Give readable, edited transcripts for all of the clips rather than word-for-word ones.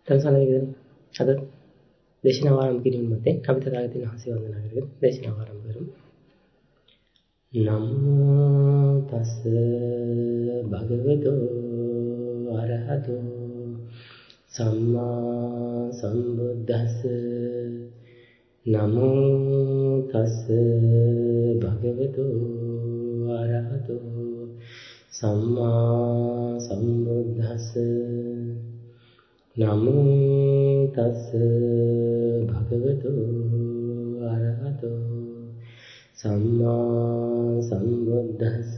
තනසලෙකදී අද දේශනාව ආරම්භ කිරීම මතේ අපි තථාගතයන් වහන්සේ වන්දනා කරගෙන දේශනාව ආරම්භ කරමු. නමෝ තස් භගවතු අරහතෝ සම්මා සම්බුද්දස්ස නමෝ තස් භගවතු අරහතෝ සම්මා සම්බුද්දස්ස නමෝ තස් භගවතු අරහතෝ සම්මා සම්බුද්දස්ස.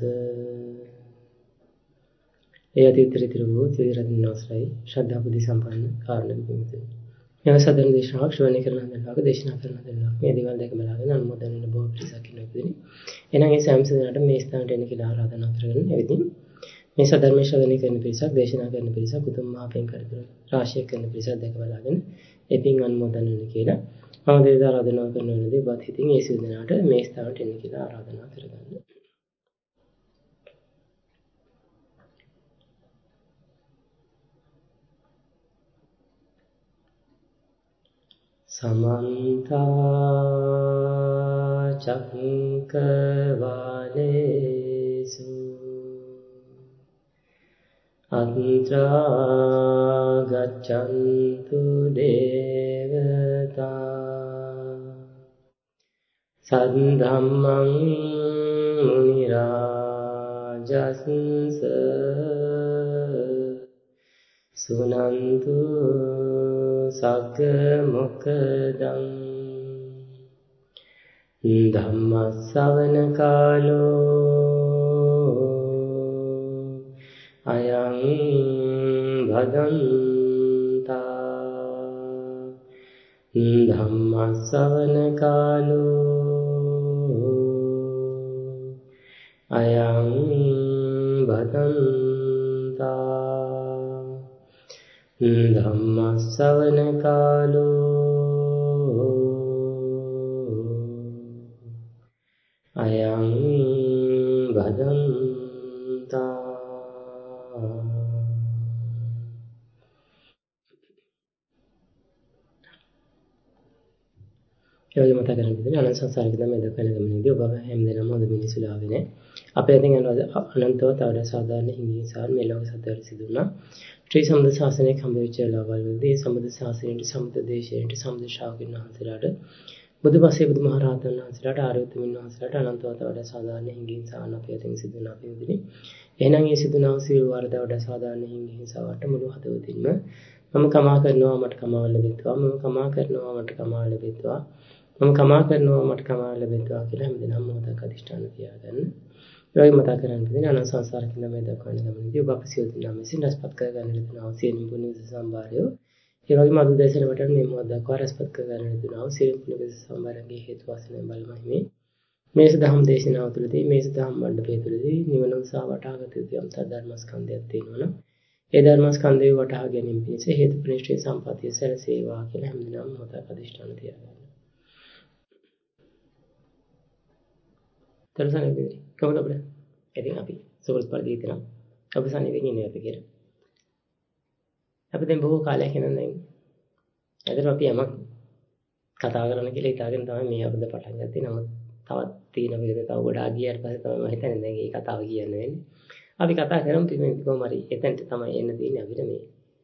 ඒ අතිවිතර වූ ත්‍රිරත්න අවසරයි ශ්‍රද්ධා බුද්ධ සම්පන්න කාරණක පිණිස මේ සදන දේශනාවක් ශ්‍රවණය කරන හදලාක දේශනා කරන හදලාක මේ දේවල් දැක බලාගෙන අනුමෝදන් වෙන බොහෝ පිරිසක් ඉන්නවා. එහෙනම් ඒ සෑම සෙනාට මේ ස්ථානට එන්න කියලා ආරාධනා කරගෙන එවිදින් මේ සදර්ම ශ්‍රවණය කරන පිරිසක් දේශනා කරන පිරිසක් උතුම් මහ පින් කරදර රාශියක් කරන පිරිසක් දැක බලාගෙන ඒ පින් අනුමෝදන් වෙන්න කියලා මම දේද ආරාධනා කරන වෙලදී බත් හිතින් ඒ සියලු දෙනාට මේ ස්ථානට එන්න කියලා ආරාධනා කරගන්න. සමන්ත චක්කවාලේසු අන්ත්‍රා ගච්ඡන්තු දේවතා සද්ධම්මං මුනි රාජස්ස සුනන්තු සග්ග මොක්ඛදං ධම්ම ශ්‍රවණ කාලෝ අයං භදන්තා ධම්ම ශ්‍රවණ කාලෝ අයං භදන්තා ධම්ම ශ්‍රවණ කාලෝ අයං භදන්තා. යෝගි මත කරන් දෙන්නේ අනන්ත සංසාරික ධර්මයේ දක්වන ගමනේදී ඔබ හැමදෙනාම හොඳ මිනිසුලා වෙන්නේ අපේ අතින් අනන්තව තවද සාධාරණ හිමිසාර මේ ලෝක සත්‍යයට සිදුුණා. ශ්‍රී සම්බුද්ධ ශාසනයේ කම්බවිච්ච ලවල්වලදී සම්බුද්ධ ශාසනයේ සම්බුද්ධ දේශයේ සම්බුද්ධ ශ්‍රාවකින් වහන්සේලාට බුදුපසේ බුදුමහරහතන් වහන්සේලාට ආර්ය උතුමින් වහන්සේලාට අනන්තව තවද සාධාරණ හිමිසාර අපේ අතින් සිදුුණා පිළිදිනේ. එහෙනම් මේ සිදුුණා සියලු වරදවඩ සාධාරණ හිමිසාවට මුළු හදවතින්ම මම කමා කරනවා මට කමාව ලැබෙත්වා මම කමා කරනවා මට කමාව ලැබෙත්වා මම කමා කරනවා මට කමාව ලැබෙත්වා කියලා හැමදෙනාම මොහොතක් අධිෂ්ඨාන තියාගන්න. ඒ වගේ මතක් කරගන්න තියෙන අනන්ත සංසාරික ධර්මයේ දක්වන ගමනේදී ඔබ අප සියලු දෙනාම විසින් රැස්පත් කරගන්න ලැබෙන අවසියන් පුණ්‍ය සම්භාරය. ඒ වගේම අද දේශන වලට මේ මොහොත දක්වා රැස්පත් කරගන්න ලැබෙන අවසියන් පුණ්‍ය සම්භාරයේ හේතු වාසනාවෙන් බලමහිමේ මේ සදහම් දේශනාව තුළදී මේ සදහම් මණ්ඩපය තුළදී නිවන උසා වටහාගත යුතු යම් ධර්මස්කන්ධයක් තියෙනවනම් ඒ ධර්මස්කන්ධය වටහා ගැනීම පිණිස හේතු ප්‍රනිෂ්ඨේ සම්පතිය සැලසේවා කියලා හැමදෙනාම මොහොතක් අධිෂ්ඨාන තියාගන්න. තලසනේ කොහොමද අපිට? ඉතින් අපි සෝල්ස් පරිදි හිතනවා. අපි සනීපෙන් ඉන්නේ අපි කියලා. අපි දැන් බොහෝ කාලයක් ඉඳන් ඇදලා අපි යමක් කතා කරන්න කියලා හිතාගෙන තමයි මේ අපද පටන් ගත්තේ. නමුත් තවත් තියෙන විදිහට තව ගොඩාක් ගියාට පස්සේ තමයි මම හිතන්නේ දැන් මේ කතාව කියන්න වෙන්නේ. අපි කතා කරමු කොහොම හරි එතනට තමයි එන්න තියෙන්නේ අපිට මේ.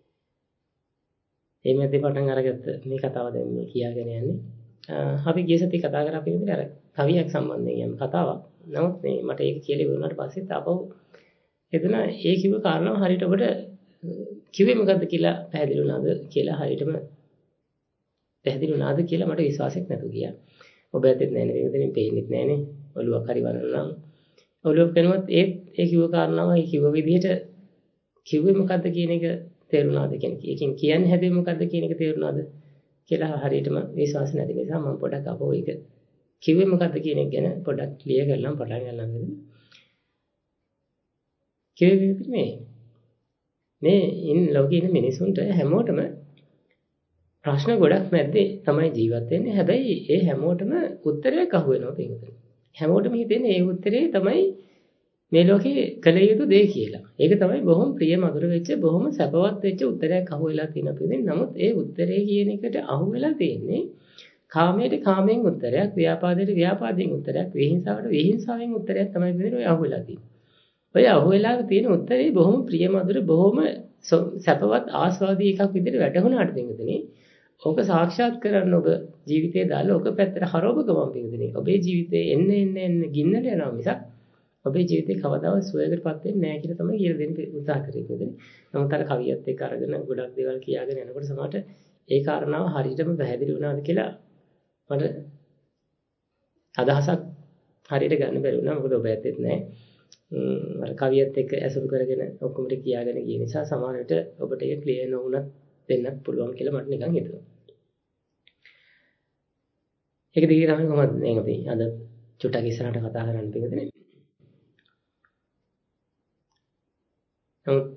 මේ මැදේ පටන් අරගත්ත මේ කතාව දැන් මේ කියාගෙන යන්නේ. අපි ගිය සතියේ කතා කරා අපි විදිහට අර කවියක් සම්බන්ධයෙන් යම් කතාවක්. නමුත් මේ මට ඒක කියලා ඉවරනාට පස්සේ තාපව එතන ඒ කිව්ව කාරණාව හරියට ඔබට කිව්වේ මොකද්ද කියලා පැහැදිලි වුණාද කියලා හරියටම පැහැදිලි වුණාද කියලා මට විශ්වාසයක් නැතුව ගියා. ඔබ ඇත්තට නෑ නේ මෙතනින් පේන්නෙත් නෑනේ. ඔළුවක් හරි වරනවා නම් ඔළුවක් කරනවත් ඒ කිව්ව කාරණාව ඒ කිව්ව විදිහට කිව්වේ මොකද්ද කියන එක තේරුණාද කියන්නේ. ඒකෙන් කියන්නේ හැදුවේ මොකද්ද කියන එක තේරුණාද කියලා හරියටම විශ්වාස නැති නිසා මම පොඩක් අපෝ ඒක කිව්වේ මොකද්ද කියන එක ගැන පොඩක් ක්ලියර් කරලා පටන් ගන්නම් නේද? කිව්වේ මේ ඉන් ලෝකේ ඉන්න මිනිසුන්ට හැමෝටම ප්‍රශ්න ගොඩක් මැද්දේ තමයි ජීවත් වෙන්නේ. හැබැයි ඒ හැමෝටම උත්තරයක් අහු වෙනවා පිටුපිට. හැමෝටම හිතෙන්නේ ඒ උත්තරේ තමයි මේ ලෝකේ කළ යුතු දේ කියලා. ඒක තමයි බොහොම ප්‍රිය මధుර වෙච්ච බොහොම සැපවත් වෙච්ච උත්තරයක් අහුවෙලා තියෙන පිළිදෙන. නමුත් ඒ උත්තරේ කියන එකට අහුවෙලා තියෙන්නේ කාමයට කාමයෙන් උත්තරයක්, ව්‍යාපාදයට ව්‍යාපාදයෙන් උත්තරයක්, විහිංසාවට විහිංසාවෙන් උත්තරයක් තමයි පිළිදෙන ඔය අහුවෙලා තියෙන්නේ. ඔය අහුවෙලා තියෙන උත්තරේ බොහොම ප්‍රිය මధుර බොහොම සැපවත් ආස්වාදී එකක් විදිහට වැටහුණාට පිළිදෙනේ. ඕක සාක්ෂාත් කරන්න ඔබ ජීවිතේ දාලා ඕක පැත්තට හරවපු ගමන් පිළිදෙනේ. ඔබේ ජීවිතේ එන්න ගින්නට යනවා මිසක් ඔබේ ජීවිතේ කවදාවත් සුවයකටපත් වෙන්නේ නැහැ කියලා තමයි කියලා දෙන්න උත්සාහ කරේ නේද? නමුත් අර කවියත් එක්ක අරගෙන ගොඩක් දේවල් කියාගෙන යනකොට සමහරට ඒ කාරණාව හරියටම පැහැදිලි වුණාද කියලා මට අදහසක් හරියට ගන්න බැරි වුණා. මොකද ඔබ ඇත්තෙත් නැහැ. අර කවියත් එක්ක ඇසුරු කරගෙන ඔක්කොම ටික කියාගෙන ගිය නිසා සමහර විට ඔබට ඒක ක්ලියර් නොවුණත් දෙන්නත් පුළුවන් කියලා මට නිකන් හිතුණා. ඒක දිගේ තමයි කොහොමද මේ අපි අද චුට්ටක් ඉස්සරහට කතා කරන්න පිළිදෙන්නේ. නමුත්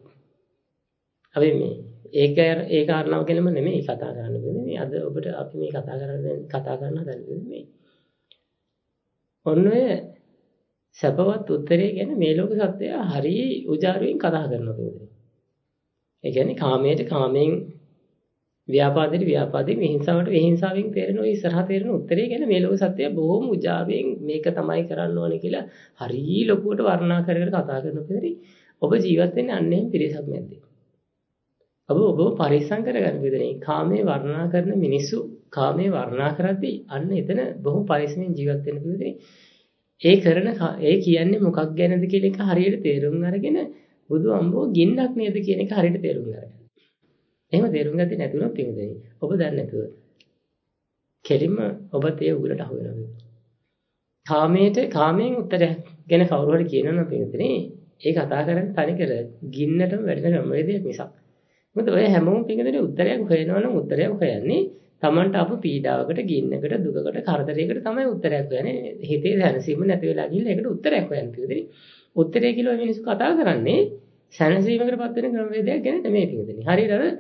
අපි මේ ඒ කාරණාව ගැනම නෙමෙයි කතා කරන්න බෑ. අද ඔබට අපි මේ කතා කරන්න හදන්නේ මේ. ඔන්න ඔය සැපවත් උත්තරේ ගැන මේ ලෝක සත්‍යය හරිය උජාරුවෙන් කතා කරනවා කියන්නේ. ඒ කියන්නේ කාමයට කාමයෙන් ව්‍යාපාදයට ව්‍යාපාදයෙන් විහිංසාවට විහිංසාවෙන් තේරෙන ඔය ඉස්සරහ තේරෙන උත්තරේ ගැන මේ ලෝක සත්‍යය බොහොම උජාරුවෙන් මේක තමයි කරන්න ඕනේ කියලා හරිය ලොකුවට වර්ණනා කරගෙන කතා කරනකොට ඔබ ජීවත් වෙන්නේ අන්නේ පිරිසක් මැද්දේ. ඔබ පරිස්සම් කරගන්න බෙදෙනේ. කාමයේ වර්ණනා කරන මිනිස්සු කාමයේ වර්ණනා කරද්දී අන්න එතන බොහොම පරිස්සමෙන් ජීවත් වෙන්න බෙදෙනේ. ඒ කියන්නේ මොකක් ගැනද කියන එක හරියට තේරුම් අරගෙන බුදු අම්බෝ ගින්නක් නේද කියන එක හරියට තේරුම් ගන්න. එහෙම තේරුම් ගත්තේ නැතුණොත් පින්දෙනේ. ඔබ දන්නේ නැතුව කෙලින්ම ඔබත් ඒ උගලට අහු වෙනවා. කාමයෙන් උත්තරයක් ගැන කවුරු හරි කියනවා නම් පින්දෙනේ ඒ කතා කරන්නේ තනිකර ගින්නටම වැටෙන ක්‍රමවේදයක් මිසක්. මොකද ඔය හැමෝම පින්දෙනේ උත්තරයක් හොයනවා නම් උත්තරයක් හොයන්නේ Tamanට ආපු පීඩාවකට, ගින්නකට, දුකකට, කරදරයකට තමයි උත්තරයක් හොයන්නේ. හිතේ දැනසීම නැති වෙලා ගිහින් ඒකට උත්තරයක් හොයන්න පින්දෙනේ. උත්තරය කියලා ඔය මිනිස්සු කතා කරන්නේ සැනසීමකටපත් වෙන ක්‍රමවේදයක් ගැන නෙමෙයි පින්දෙනේ. හරියට අර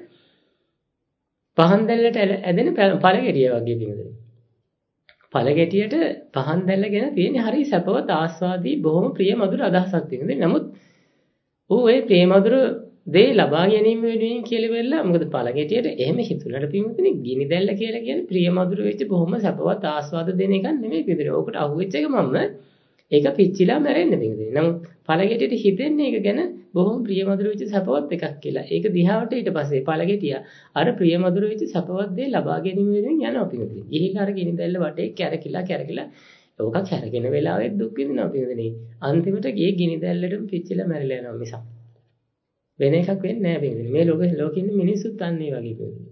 පහන් දැල්ලට ඇදෙන පළගෙඩිය වගේ පින්දෙනේ. පළගෙඩියට පහන් දැල්ල ගැන තියෙන හරිය සැපවත් ආස්වාදී බොහොම ප්‍රිය මధుර අදහසක් පින්දෙනේ. නමුත් ඌ ඒ ප්‍රිය මధుර දේ ලබා ගැනීම වෙනුවෙන් කියලා වෙලා මොකද පළගෙඩියට එහෙම හිතුණාට පින්වතුනි ගිනි දැල්ල කියලා කියන්නේ ප්‍රිය මధుර වෙච්ච බොහොම සැපවත් ආස්වාද දෙන එකක් නෙමෙයි පින්වතුනි. ඕකට අහුවෙච්ච එක මම ඒක පිච්චිලා මැරෙන්න පින්වතුනි. නමුත් පළගෙඩියට හිතෙන්නේ ඒක ගැන බොහොම ප්‍රිය මధుර වෙච්ච සැපවත් එකක් කියලා. ඒක දිහාවට ඊට පස්සේ පළගෙඩිය අර ප්‍රිය මధుර වෙච්ච සැපවත් දේ ලබා ගැනීම වෙනුවෙන් යනවා පින්වතුනි. ගිහිල්ලා අර ගිනි දැල්ල වටේ කැරකිලා ඕක කැරගෙන වෙලාවෙත් දුක් විඳිනවා පින්වතුනි. අන්තිමට ගියේ ගිනි දැල්ලටම පිච්චිලා මැරිලා යනවා මිසක් වෙන එකක් වෙන්නේ නැහැ පින්වතුනි. මේ ලෝකෙ ඉන්න මිනිස්සුත් අන්නේ වගේ පින්වතුනි.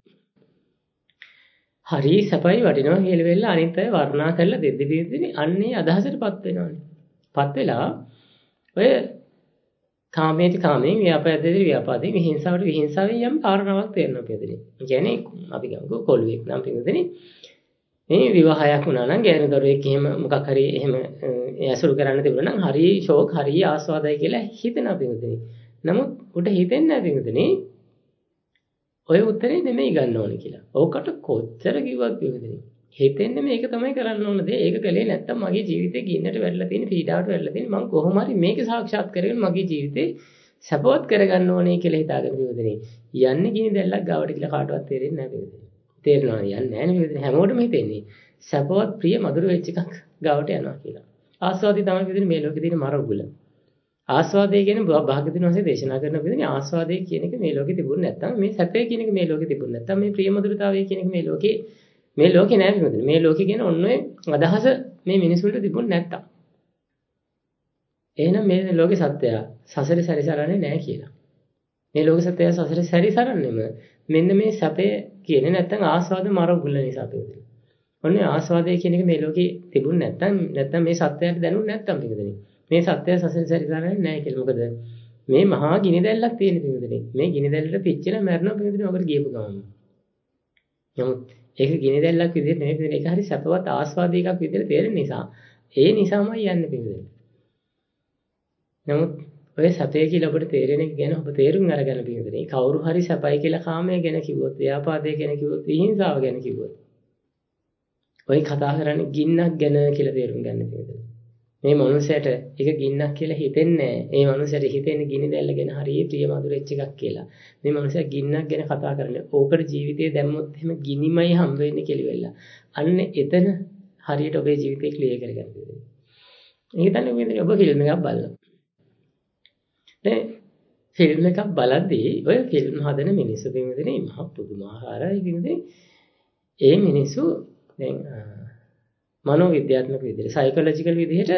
හරි සැපයි වටිනවා කියලා වෙලා අනිත් අය වර්ණනා කරලා දෙද්දි පින්වතුනි අන්නේ අදහසටපත් වෙනවානේ. පත් වෙලා ඔය කාමයට කාමයෙන් ව්‍යාපාදයට ව්‍යාපාදයෙන් විහිංසාවට විහිංසාවෙන් යම් කාරණාවක් තේරෙනවා පින්වතුනි. ඒ කියන්නේ අපි ගමුකෝ කොළුවෙක් නම් පින්වතුනි මේ විවාහයක් වුණා නම් ගෑනු දරුවෙක් එහෙම මොකක් හරි එහෙම ඇසුරු කරන්න තිබුණා නම් හරි ෂෝක් හරි ආස්වාදයි කියලා හිතෙනවා පින්වතුනි. නමුත් උට හිතෙන්නේ නැහැ පින්වතුනි ඔය උත්තරේ නෙමෙයි ගන්න ඕනේ කියලා. ඕකට කොච්චර කිව්වත් පින්වතුනි හිතෙන්නේ මේක තමයි කරන්න ඕන දේ. ඒක කළේ නැත්තම් මගේ ජීවිතේ ගින්නට වැටලා තියෙන පීඩාවට වැටලා තියෙන මම කොහොම හරි මේක සාක්ෂාත් කරගෙන මගේ ජීවිතේ සපවත් කරගන්න ඕනේ කියලා හිතාගෙන පින්වතුනි යන්නේ ගිනි දැල්ලක් ගාවට කියලා කාටවත් තේරෙන්නේ නැහැ පින්වතුනි. තේරෙනවා යන්නේ නැහැ නේ පින්වතුනි හැමෝටම හිතෙන්නේ සපවත් ප්‍රිය මధుර වෙච්ච එකක් ගාවට යනවා කියලා. ආස්වාදී තමයි පින්වතුනි මේ ලෝකේ තියෙන මරගුල. ආස්වාදය කියන භාග්‍යවතුන් වහන්සේ දේශනා කරන විදිහේ ආස්වාදය කියන එක මේ ලෝකේ තිබුණ නැත්නම් මේ සැපය කියන එක මේ ලෝකේ තිබුණ නැත්නම් මේ ප්‍රිය මధుරතාවය කියන එක මේ ලෝකේ නෑ පිටුදින. මේ ලෝකේ කියන ඔන්න ඔය අදහස මේ මිනිසුන්ට තිබුණ නැත්තම්. එහෙනම් මේ ලෝකේ සත්‍යය සසරේ සැරිසරන්නේ නෑ කියලා. මේ ලෝක සත්‍යය සසරේ සැරිසරන්නේම මෙන්න මේ සැපය කියන්නේ නැත්තම් ආස්වාද මරගුල නිසා පිටුදින. ඔන්න ආස්වාදය කියන එක මේ ලෝකේ තිබුණ නැත්තම් මේ සත්‍යයට දැනුනේ නැත්තම් පිටුදින. මේ සත්‍යය සසරේ සැරිසරන්නේ නැහැ කියලා. මොකද මේ මහා ගිනි දැල්ලක් තියෙන පිටුදින. මේ ගිනි දැල්ලට පිච්චිලා මැරෙනවා පිටුදින. ඔකට ගියපු ගමන්. නමුත් ඒක ගිනි දැල්ලක් විදිහට නෙමෙයි පිටුදින. ඒක හරි සැපවත් ආස්වාදී එකක් විදිහට තේරෙන නිසා ඒ නිසාමයි යන්නේ පිටුදින. නමුත් ඔය සැපය කියලා ඔබට තේරෙන එක ගැන ඔබ තේරුම් අරගන්න පිටුදින. කවුරු හරි සැපයි කියලා කාමය ගැන කිව්වොත්, ව්‍යාපාදය ගැන කිව්වොත්, විහිංසාව ගැන කිව්වොත් ඔය කතා කරන්නේ ගින්නක් ගැන කියලා තේරුම් ගන්න පිටුදින. මේ මනුස්සයට ඒක ගින්නක් කියලා හිතෙන්නේ නැහැ. මේ මනුස්සයට හිතෙන්නේ ගිනි දැල්ලගෙන හරිය ප්‍රිය මధుරෙච්ච එකක් කියලා. මේ මනුස්සයා ගින්නක් ගැන කතා කරන්නේ. ඕකට ජීවිතේ දැම්මොත් එහෙම ගිනිමයි හම්බ වෙන්නේ කෙලිවෙලා. අන්න එතන හරියට ඔබේ ජීවිතේ ක්ලියර් කරගන්න ඕනේ. ඒක හිතන්නේ ඔබ ෆිල්ම් එකක් බලනවා. දැන් ෆිල්ම් එකක් බලද්දී ඔය ෆිල්ම් හදන මිනිස්සු දෙන්නේ මහ පුදුමාකාරයි කියන්නේ. ඒ මිනිස්සු දැන් මනෝවිද්‍යාත්මක විදිහට සයිකොලොජිකල් විදිහට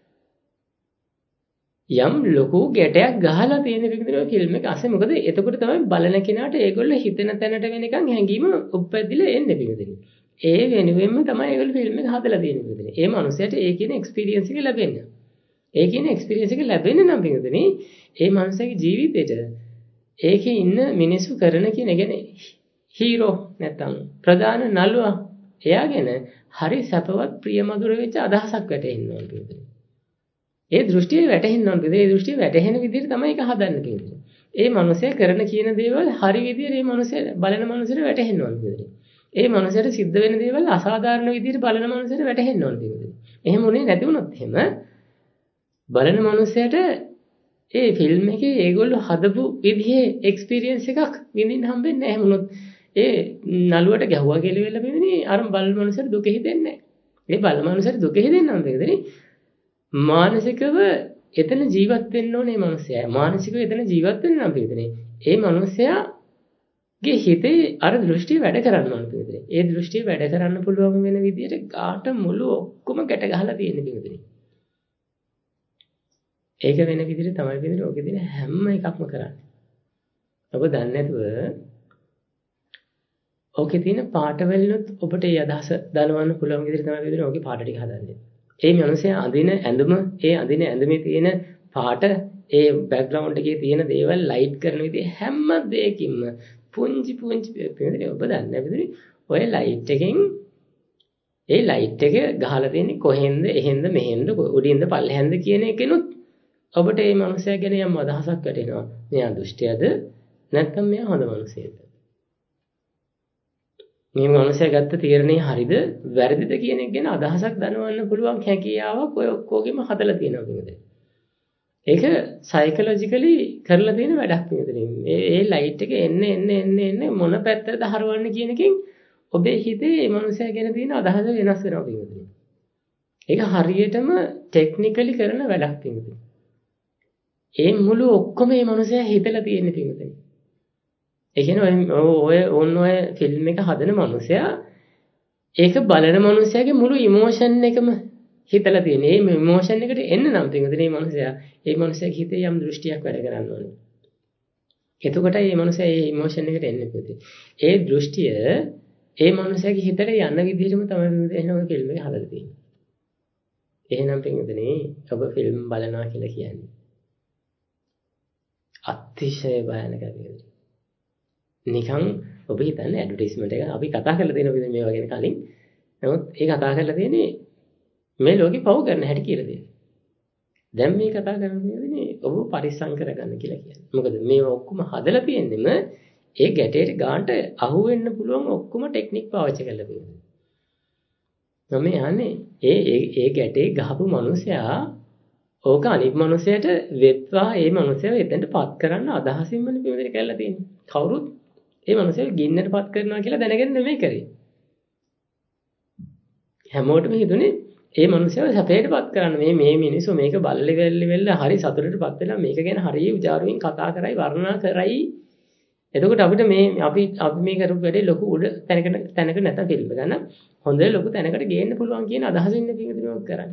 යම් ලොකු ගැටයක් ගහලා තියෙන විදිහට ෆිල්ම් එක අස්සේ මොකද එතකොට තමයි බලන කෙනාට ඒගොල්ලෝ හිතන තැනට වෙනකන් හැංගීම උප්පැද්දිලා එන්නේ පිළිදෙන. ඒ වෙනුවෙන්ම තමයි ඒගොල්ලෝ ෆිල්ම් එක හදලා තියෙන්නේ පිළිදෙන. ඒ මනුස්සයාට ඒ කියන එක්ස්පීරියන්ස් එක ලැබෙන්නේ. ඒ කියන එක්ස්පීරියන්ස් එක ලැබෙන්නේ නම් පිළිදෙන ඒ මනුස්සයාගේ ජීවිතේට ඒකේ ඉන්න මිනිස්සු කරන කියන කියන්නේ හීරෝ නැත්තම් ප්‍රධාන නළුවා එයාගෙන හරි සැපවත් ප්‍රියමధుර වෙච්ච අදහසක් වැටෙන්න ඕනේ. ඒ දෘෂ්ටිය වැටෙන්න ඕනේ. ඒ දෘෂ්ටිය වැටෙන විදිහට තමයි ඒක හදන්න තියෙන්නේ. ඒ මනුස්සයා කරන කියන දේවල් හරි විදිහට ඒ මනුස්සයා බලන මනුස්සයට වැටෙන්න ඕනේ. ඒ මනුස්සයට සිද්ධ වෙන දේවල් අසාධාරණ විදිහට බලන මනුස්සයට වැටෙන්න ඕනේ. එහෙම උනේ නැති වුණොත් එහෙම බලන මනුස්සයට ඒ ෆිල්ම් එකේ ඒගොල්ලෝ හදපු විදිහේ එක්ස්පීරියන්ස් එකක් විඳින්න හම්බෙන්නේ නැහැ. එහෙම වුණොත් ඒ නළුවට ගැහුවා කියලා වෙලා බෙන්නේ අර බලන මනුස්සයට දුක හිතෙන්නේ නැහැ. ඒ බලන මනුස්සයට දුක හිතෙන්නේ නැහැ. මානසිකව එතන ජීවත් වෙන්න ඕනේ මේ මනුස්සයා. මානසිකව එතන ජීවත් වෙන්න නම් පිළිදෙනේ. ඒ මනුස්සයාගේ හිතේ අර දෘෂ්ටිය වැඩ කරන්න ඕනේ පිළිදෙනේ. ඒ දෘෂ්ටිය වැඩ කරන්න පුළුවන් වෙන විදිහට ගාට මුළු ඔක්කොම ගැට ගහලා තියෙන පිළිදෙනේ. ඒක වෙන විදිහට තමයි පිළිදෙනේ. ඔකේ දින හැම එකක්ම කරන්නේ. ඔබ දන්නේ නැතුව ඔකේ තියෙන පාට වලිනුත් ඔබට ඒ අදහස දනවන්න පුළුවන් විදිහට තමයි පිළිදෙනේ. ඔකේ පාට ටික හදන්නේ. ඒ මනුස්සයා අඳින ඇඳුම, ඒ අඳින ඇඳුමේ තියෙන පාට, ඒ බෑග්ග්‍රවුන්ඩ් එකේ තියෙන දේවල් ලයිට් කරන විදිහ හැම දෙයකින්ම පුංචි පිළිදෙනේ ඔබ දන්නේ නැවිදනේ. ඔය ලයිට් එකෙන් ඒ ලයිට් එක ගහලා තියෙන්නේ කොහෙන්ද, එහෙන්ද, මෙහෙන්ද, උඩින්ද, පල්ලෙහන්ද කියන එකනොත් ඔබට මේ මනුස්සයා ගැන යම් අදහසක් වැටෙනවා. මෙයා දුෂ්ටයද නැත්නම් මෙයා හොඳ මනුස්සයෙක්ද? මේ මනුස්සයා ගත්ත තීරණේ හරිද වැරදිද කියන එක ගැන අදහසක් දනවන්න පුළුවන් හැකියාවක් ඔය ඔක්කොගෙම හදලා තියෙනවා කියන්නේ. ඒක සයිකොලොජිකලි කරලා තියෙන වැඩක් නෙවෙයි. ඒ ලයිට් එක එන්න මොන පැත්තටද හරවන්නේ කියන එකෙන් ඔබේ හිතේ මේ මනුස්සයා ගැන තියෙන අදහස වෙනස් වෙනවා කියන්නේ. ඒක හරියටම ටෙක්නිකලි කරන වැඩක් කියන්නේ. ඒ මුළු ඔක්කොම මේ මනුස්සයා හිතලා තියෙන කියන්නේ. ඒ කියන්නේ ඔය ෆිල්ම් එක හදන මනුස්සයා ඒක බලන මනුස්සයාගේ මුළු ඉමෝෂන් එකම හිතලා තියෙන. මේ ඉමෝෂන් එකට එන්න නම් පිටුදේ මේ මනුස්සයා ඒ මනුස්සයාගේ හිතේ යම් දෘෂ්ටියක් වැඩ කරන්න ඕනේ. එතකොටයි මේ මනුස්සයා ඒ ඉමෝෂන් එකට එන්නේ පිටුදේ. ඒ දෘෂ්ටිය ඒ මනුස්සයාගේ හිතට යන විදිහටම තමයි එහෙනම් ඔය ෆිල්ම් එක හදලා තියෙන්නේ. එහෙනම් පිටුදේ ඔබ ෆිල්ම් බලනවා කියලා කියන්නේ අතිශය භයානක දෙයක්. නිකන් ඔබ හිතන්නේ ඇඩ්වර්ටයිස්මන්ට් එක අපි කතා කරලා තියෙන විදිහ මේවා ගැන කලින්. නමුත් ඒ කතා කරලා තියෙන්නේ මේ ලෝකේ පව් කරන හැටි කියලා දෙයක්. දැන් මේ කතා කරන්නේ ඔබ පරිස්සම් කරගන්න කියලා කියන්නේ. මොකද මේවා ඔක්කොම හදලා තියෙන්නෙම ඒ ගැටේට ගානට අහු වෙන්න පුළුවන් ඔක්කොම ටෙක්නික් පාවිච්චි කරලා තියෙනවා. මම යන්නේ ඒ ගැටේ ගහපු මිනිසයා ඕක අනිත් මිනිසයාට වෙත්වා ඒ මිනිසයාව එතනට පත් කරන්න අදහසින්මනේ මෙතන කරලා තියෙන්නේ. කවුරුත් ඒ මිනිසයාව ගින්නට පත් කරනවා කියලා දැනගෙන නෙමෙයි කරේ. හැමෝටම හිතුනේ ඒ මිනිසයාව සැපයටපත් කරන්න මේ මිනිස්සු මේක බල්ලි වෙල්ලි හරි සතුටටපත් වෙලා මේක ගැන හරිය උජාරුවෙන් කතා කරයි වර්ණනා කරයි. එතකොට අපිට අපි මේ කරපු වැඩේ ලොකු උඩ තැනක නැත්නම් ෆිල්ම් ගන්න හොඳ ලොකු තැනකට ගේන්න පුළුවන් කියන අදහසින් මේක කරන්නේ.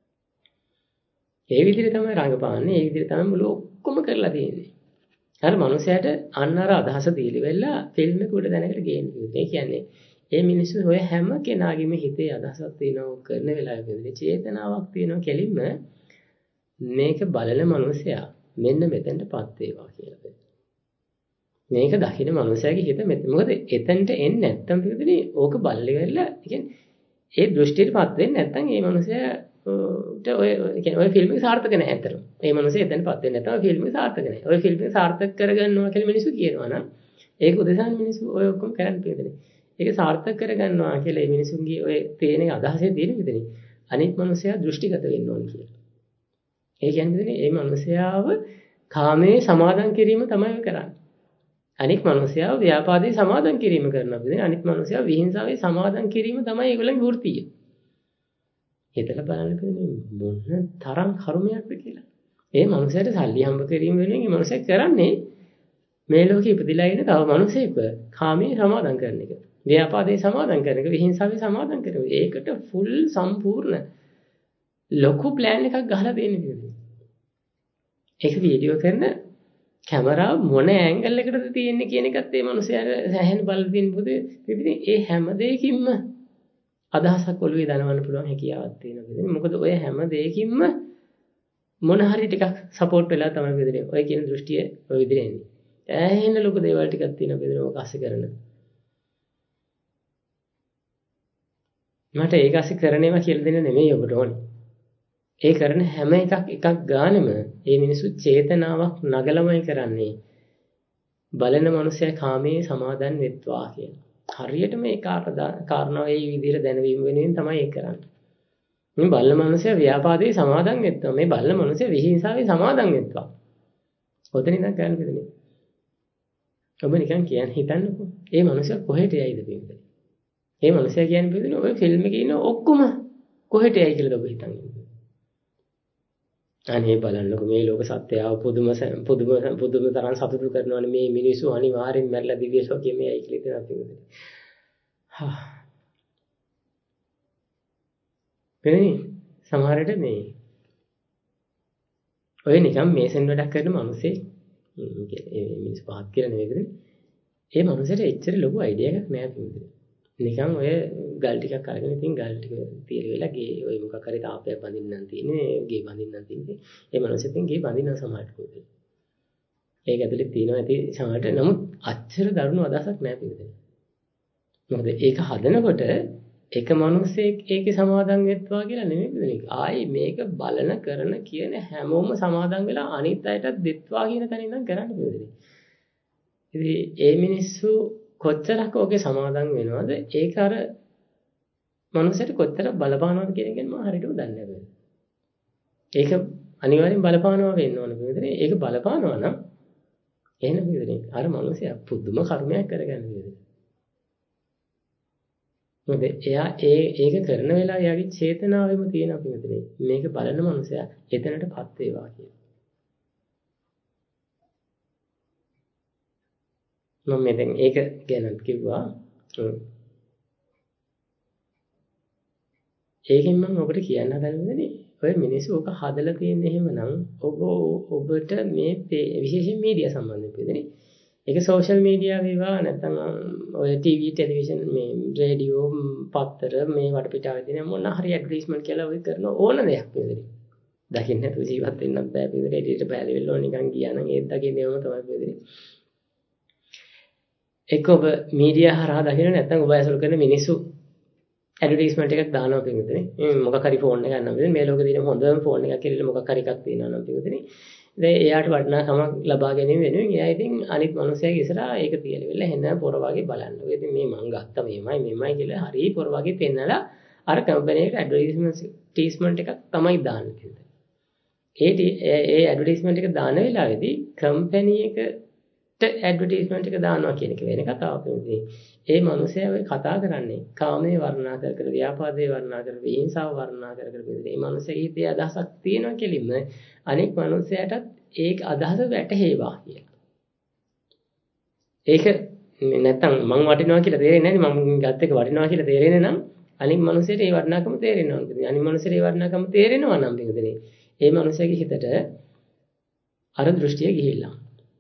ඒ විදිහට තමයි රංගපාන්නේ. ඒ විදිහට තමයි මුළු ඔක්කොම කරලා තියෙන්නේ. අර මනුස්සයාට අන්න අර අදහස දීලි වෙලා ෆිල්ම් එක උඩ දැනකට ගේන්නේ. ඒ කියන්නේ මේ මිනිස්සු ඔය හැම කෙනාගේම හිතේ අදහසක් තියෙනවා කරන වෙලාවෙදී චේතනාවක් තියෙනවා කෙලින්ම මේක බලන මනුස්සයා මෙන්න මෙතෙන්ටපත් වේවා කියලා. මේක දකින්න මනුස්සයාගේ හිත මොකද එතෙන්ට එන්නේ නැත්තම් පිළිදෙනේ ඕක බල්ලි වෙලා කියන්නේ ඒ දෘෂ්ටියටපත් වෙන්නේ නැත්තම් මේ මනුස්සයා ඔය ෆිල්ම් එක සාර්ථක නැහැ අතන. මේ මිනිස්සු එතනපත් වෙන්නේ නැත්නම් ෆිල්ම් එක සාර්ථක නැහැ. ඔය ෆිල්ම් එක සාර්ථක කරගන්නවා කියලා මිනිස්සු කියනවා නම් ඒක උදෙසාන මිනිස්සු ඔය ඔක්කොම කරන්න පිළිදෙනේ. ඒක සාර්ථක කරගන්නවා කියලා මේ මිනිසුන්ගේ ඔය තේන අදහසේ තියෙන විදිහනේ. අනිත් මනුස්සයා දෘෂ්ටිගත වෙන්න ඕන කියලා. ඒ කියන්නේ මේ මනුස්සයාව කාමයේ සමාදන් කිරීම තමයි කරන්නේ. අනිත් මනුස්සයාව ව්‍යාපාදේ සමාදන් කිරීම කරනවා. අනිත් මනුස්සයාව විහිංසාවේ සමාදන් කිරීම තමයි ඒගොල්ලන්ගේ වෘත්තිය. හිතලා බලන්න මොන තරම් කර්මයක්ද කියලා. ඒ මනුස්සයාට සල්ලි හම්බ කිරීම වෙනුවෙන් මේ මනුස්සයා කරන්නේ මේ ලෝකෙ ඉපදිලා ඉන්න තව මනුස්සයෙක්ව කාමයේ සමාදන් කරන එක. ව්‍යාපාදේ සමාදන් කරන එක, විහිංසාවේ සමාදන් කරන එක. ඒකට ෆුල් සම්පූර්ණ ලොකු ප්ලෑන් එකක් ගහලා දෙන්නේ. ඒක වීඩියෝ කරන කැමරාව මොන ඇන්ගල් එකටද තියෙන්නේ කියන එකත් මේ මනුස්සයාට සෑහෙන බලලා තියෙන පොතේ පිටින් ඒ හැම දෙයකින්ම අදහසක් ඔළුවේ දනවන්න පුළුවන් හැකියාවක් තියෙනවා. මොකද ඔය හැම දෙයකින්ම මොන හරි ටිකක් සපෝට් වෙලා තමයි බෙදෙන්නේ. ඔය කියන දෘෂ්ටිය ඔය විදිහට එන්නේ. ඇහෙන ලොකු දේවල් ටිකක් තියෙනවා බෙදෙන මොක අස්සේ කරන. මට ඒක අස්සේ කරන ඒවා කියලා දෙන්න නෙමෙයි ඔබට ඕනේ. ඒ කරන හැම එකක් ගානෙම මේ මිනිස්සු චේතනාවක් නගලමයි කරන්නේ. බලන මනුස්සයා කාමයේ සමාදන් වෙත්වා කියන. හරියටම ඒ කාරණාව ඒ විදිහට දැනවීම වෙනුවෙන් තමයි ඒක කරන්නේ. මේ බලන මනුස්සයා ව්‍යාපාදේ සමාදන් වෙත්වා. මේ බලන මනුස්සයා විහිංසාවේ සමාදන් වෙත්වා. ඔතනින් නම් ගන්න බෙදෙන්නේ. ඔබ නිකන් කියන්න හිතන්නකෝ. මේ මනුස්සයා කොහෙට යයිද පින්කද? මේ මනුස්සයා කියන්නේ බෙදෙන්නේ ඔය ෆිල්ම් එකේ ඉන්න ඔක්කොම කොහෙට යයි කියලා ඔබ හිතන්නේ. අනේ බලන්නකො මේ ලෝක සත්‍යය පුදුම තරම් සතුටු කරනවානේ මේ මිනිස්සු අනිවාර්යෙන් මැරලා දිව්‍ය සෝකයේ මේයි කියලා හිතනවා. හා. වෙන්නේ සමහරට මේ ඔය නිකන් මේසෙන් වැඩක් කරන මිනිස්සේ මිනිස් පහත් කියලා නෙවෙයිද? ඒ මිනිසට එච්චර ලොකු අයිඩියා එකක් නෑ පිළිදෙන. නිකන් ඔය ගල් ටිකක් අරගෙන ඉතින් ගල් ටික තියලා වෙලා ගේ ඔය මොකක් හරි තාපයක් බඳින්නම් තියෙන්නේ ගේ බඳින්නම් තියෙන්නේ. ඒ මිනිස්සුෙන් ගේ බඳින්න සමහරට කොහෙද? ඒක ඇතුලේ තියෙනවා ඇති සමහරට නමුත් අච්චර දරුණු අදහසක් නෑ පිළිදෙන. මොකද ඒක හදනකොට එක මිනිස්සෙක් ඒකේ සමාදන් වෙත්වා කියලා නෙමෙයි පිළිදෙන. ආයි මේක බලන කරන කියන හැමෝම සමාදන් වෙලා අනිත් අයටත් දෙත්වා කියන තැන ඉඳන් කරන්න පිළිදෙන. ඉතින් ඒ මිනිස්සු කොච්චරක් ඔගේ සමාදන් වෙනවද ඒක අර මනුස්සයට කොච්චර බලපානවද කියන එක මම හරියටම දන්නේ නැහැ. ඒක අනිවාර්යෙන් බලපානවා වෙන්න ඕන නේද? ඒක බලපානවා නම් එහෙනම් නේද? අර මනුස්සයා පුදුම කර්මයක් කරගන්න නේද? මොකද එයා ඒක කරන වෙලාව එයාගේ චේතනාවෙම තියෙන අපි මෙතන මේක බලන මනුස්සයා එතනටපත් වේවා කියන. මම දැන් ඒක ගැන කිව්වා. ඒකෙන් මම ඔබට කියන්න හදන්නේ ඔය මිනිස්සු ඔක හදලා තියෙන්නේ එහෙමනම් ඔබට මේ විශේෂයෙන් මීඩියා සම්බන්ධයෙන් පිළිදෙන්නේ. ඒක සෝෂල් මීඩියා වේවා නැත්නම් ඔය ටීවී ටෙලිවිෂන් මේ රේඩියෝ පත්තර මේ වටපිටාවේ තියෙන මොන හරි ඇඩ්වර්ටයිස්මන්ට් කියලා ඔය කරන ඕන දෙයක් පිළිදෙන්නේ. දකින්න නැතුව ජීවත් වෙන්නත් බෑ පිළිදෙන්නේ. එළියට බෑලි වෙල්ලෝ නිකන් ගියා නම් ඒත් දකින්නේම තමයි පිළිදෙන්නේ. එක්ක ඔබ මීඩියා හරහා දකින්න නැත්නම් ඔබ ඇසුරු කරන මිනිස්සු ඇඩ්වර්ටයිස්මන්ට් එකක් දානවා පිටුනේ. මොකක් හරි ෆෝන් එකක් ගන්නවා පිටුනේ. මේ ලෝකේ තියෙන හොඳම ෆෝන් එකක් කියලා මොකක් හරි එකක් තියෙනවා නම් පිටුනේ. ඉතින් එයාට වටිනාකමක් ලබා ගැනීම වෙනුවෙන් එයා ඉතින් අනිත් මිනිස්සයාගේ ඉස්සරහා ඒක තියලා වෙලා හෙන පොර වගේ බලනවා. ඉතින් මේ මං ගත්තා මේමයි කියලා හරි පොර වගේ පෙන්නලා අර කම්පැනි එකට ඇඩ්වර්ටයිස්මන්ට් එකක් තමයි දාන්නේ. ඒ ඇඩ්වර්ටයිස්මන්ට් එක දාන වෙලාවේදී කම්පැනි එකට ඇඩ්වර්ටයිස්මන්ට් එක දානවා කියන එක වෙන කතාවක් නෙවෙයි. ඒ මිනිස්සයා ඔය කතා කරන්නේ කාමයේ වර්ණනා කර ව්‍යාපාදයේ වර්ණනා කර විහිංසාව වර්ණනා කර මේ මිනිස්සගේ හිතේ අදහසක් තියෙනවා කෙලින්ම අනෙක් මිනිස්සයාටත් ඒක අදහස වැටහෙවා කියලා. ඒක නැත්තම් මං වටිනවා කියලා තේරෙන්නේ නැහැ නේ මං ගත්ත එක වටිනවා කියලා තේරෙන්නේ නම් අනිත් මිනිස්සයට ඒ වටිනාකම තේරෙනවා නේද? අනිත් මිනිස්සට ඒ වටිනාකම තේරෙනවා නම් මේකදනේ. ඒ මිනිස්සගේ හිතට අර දෘෂ්ටිය ගිහිල්ලා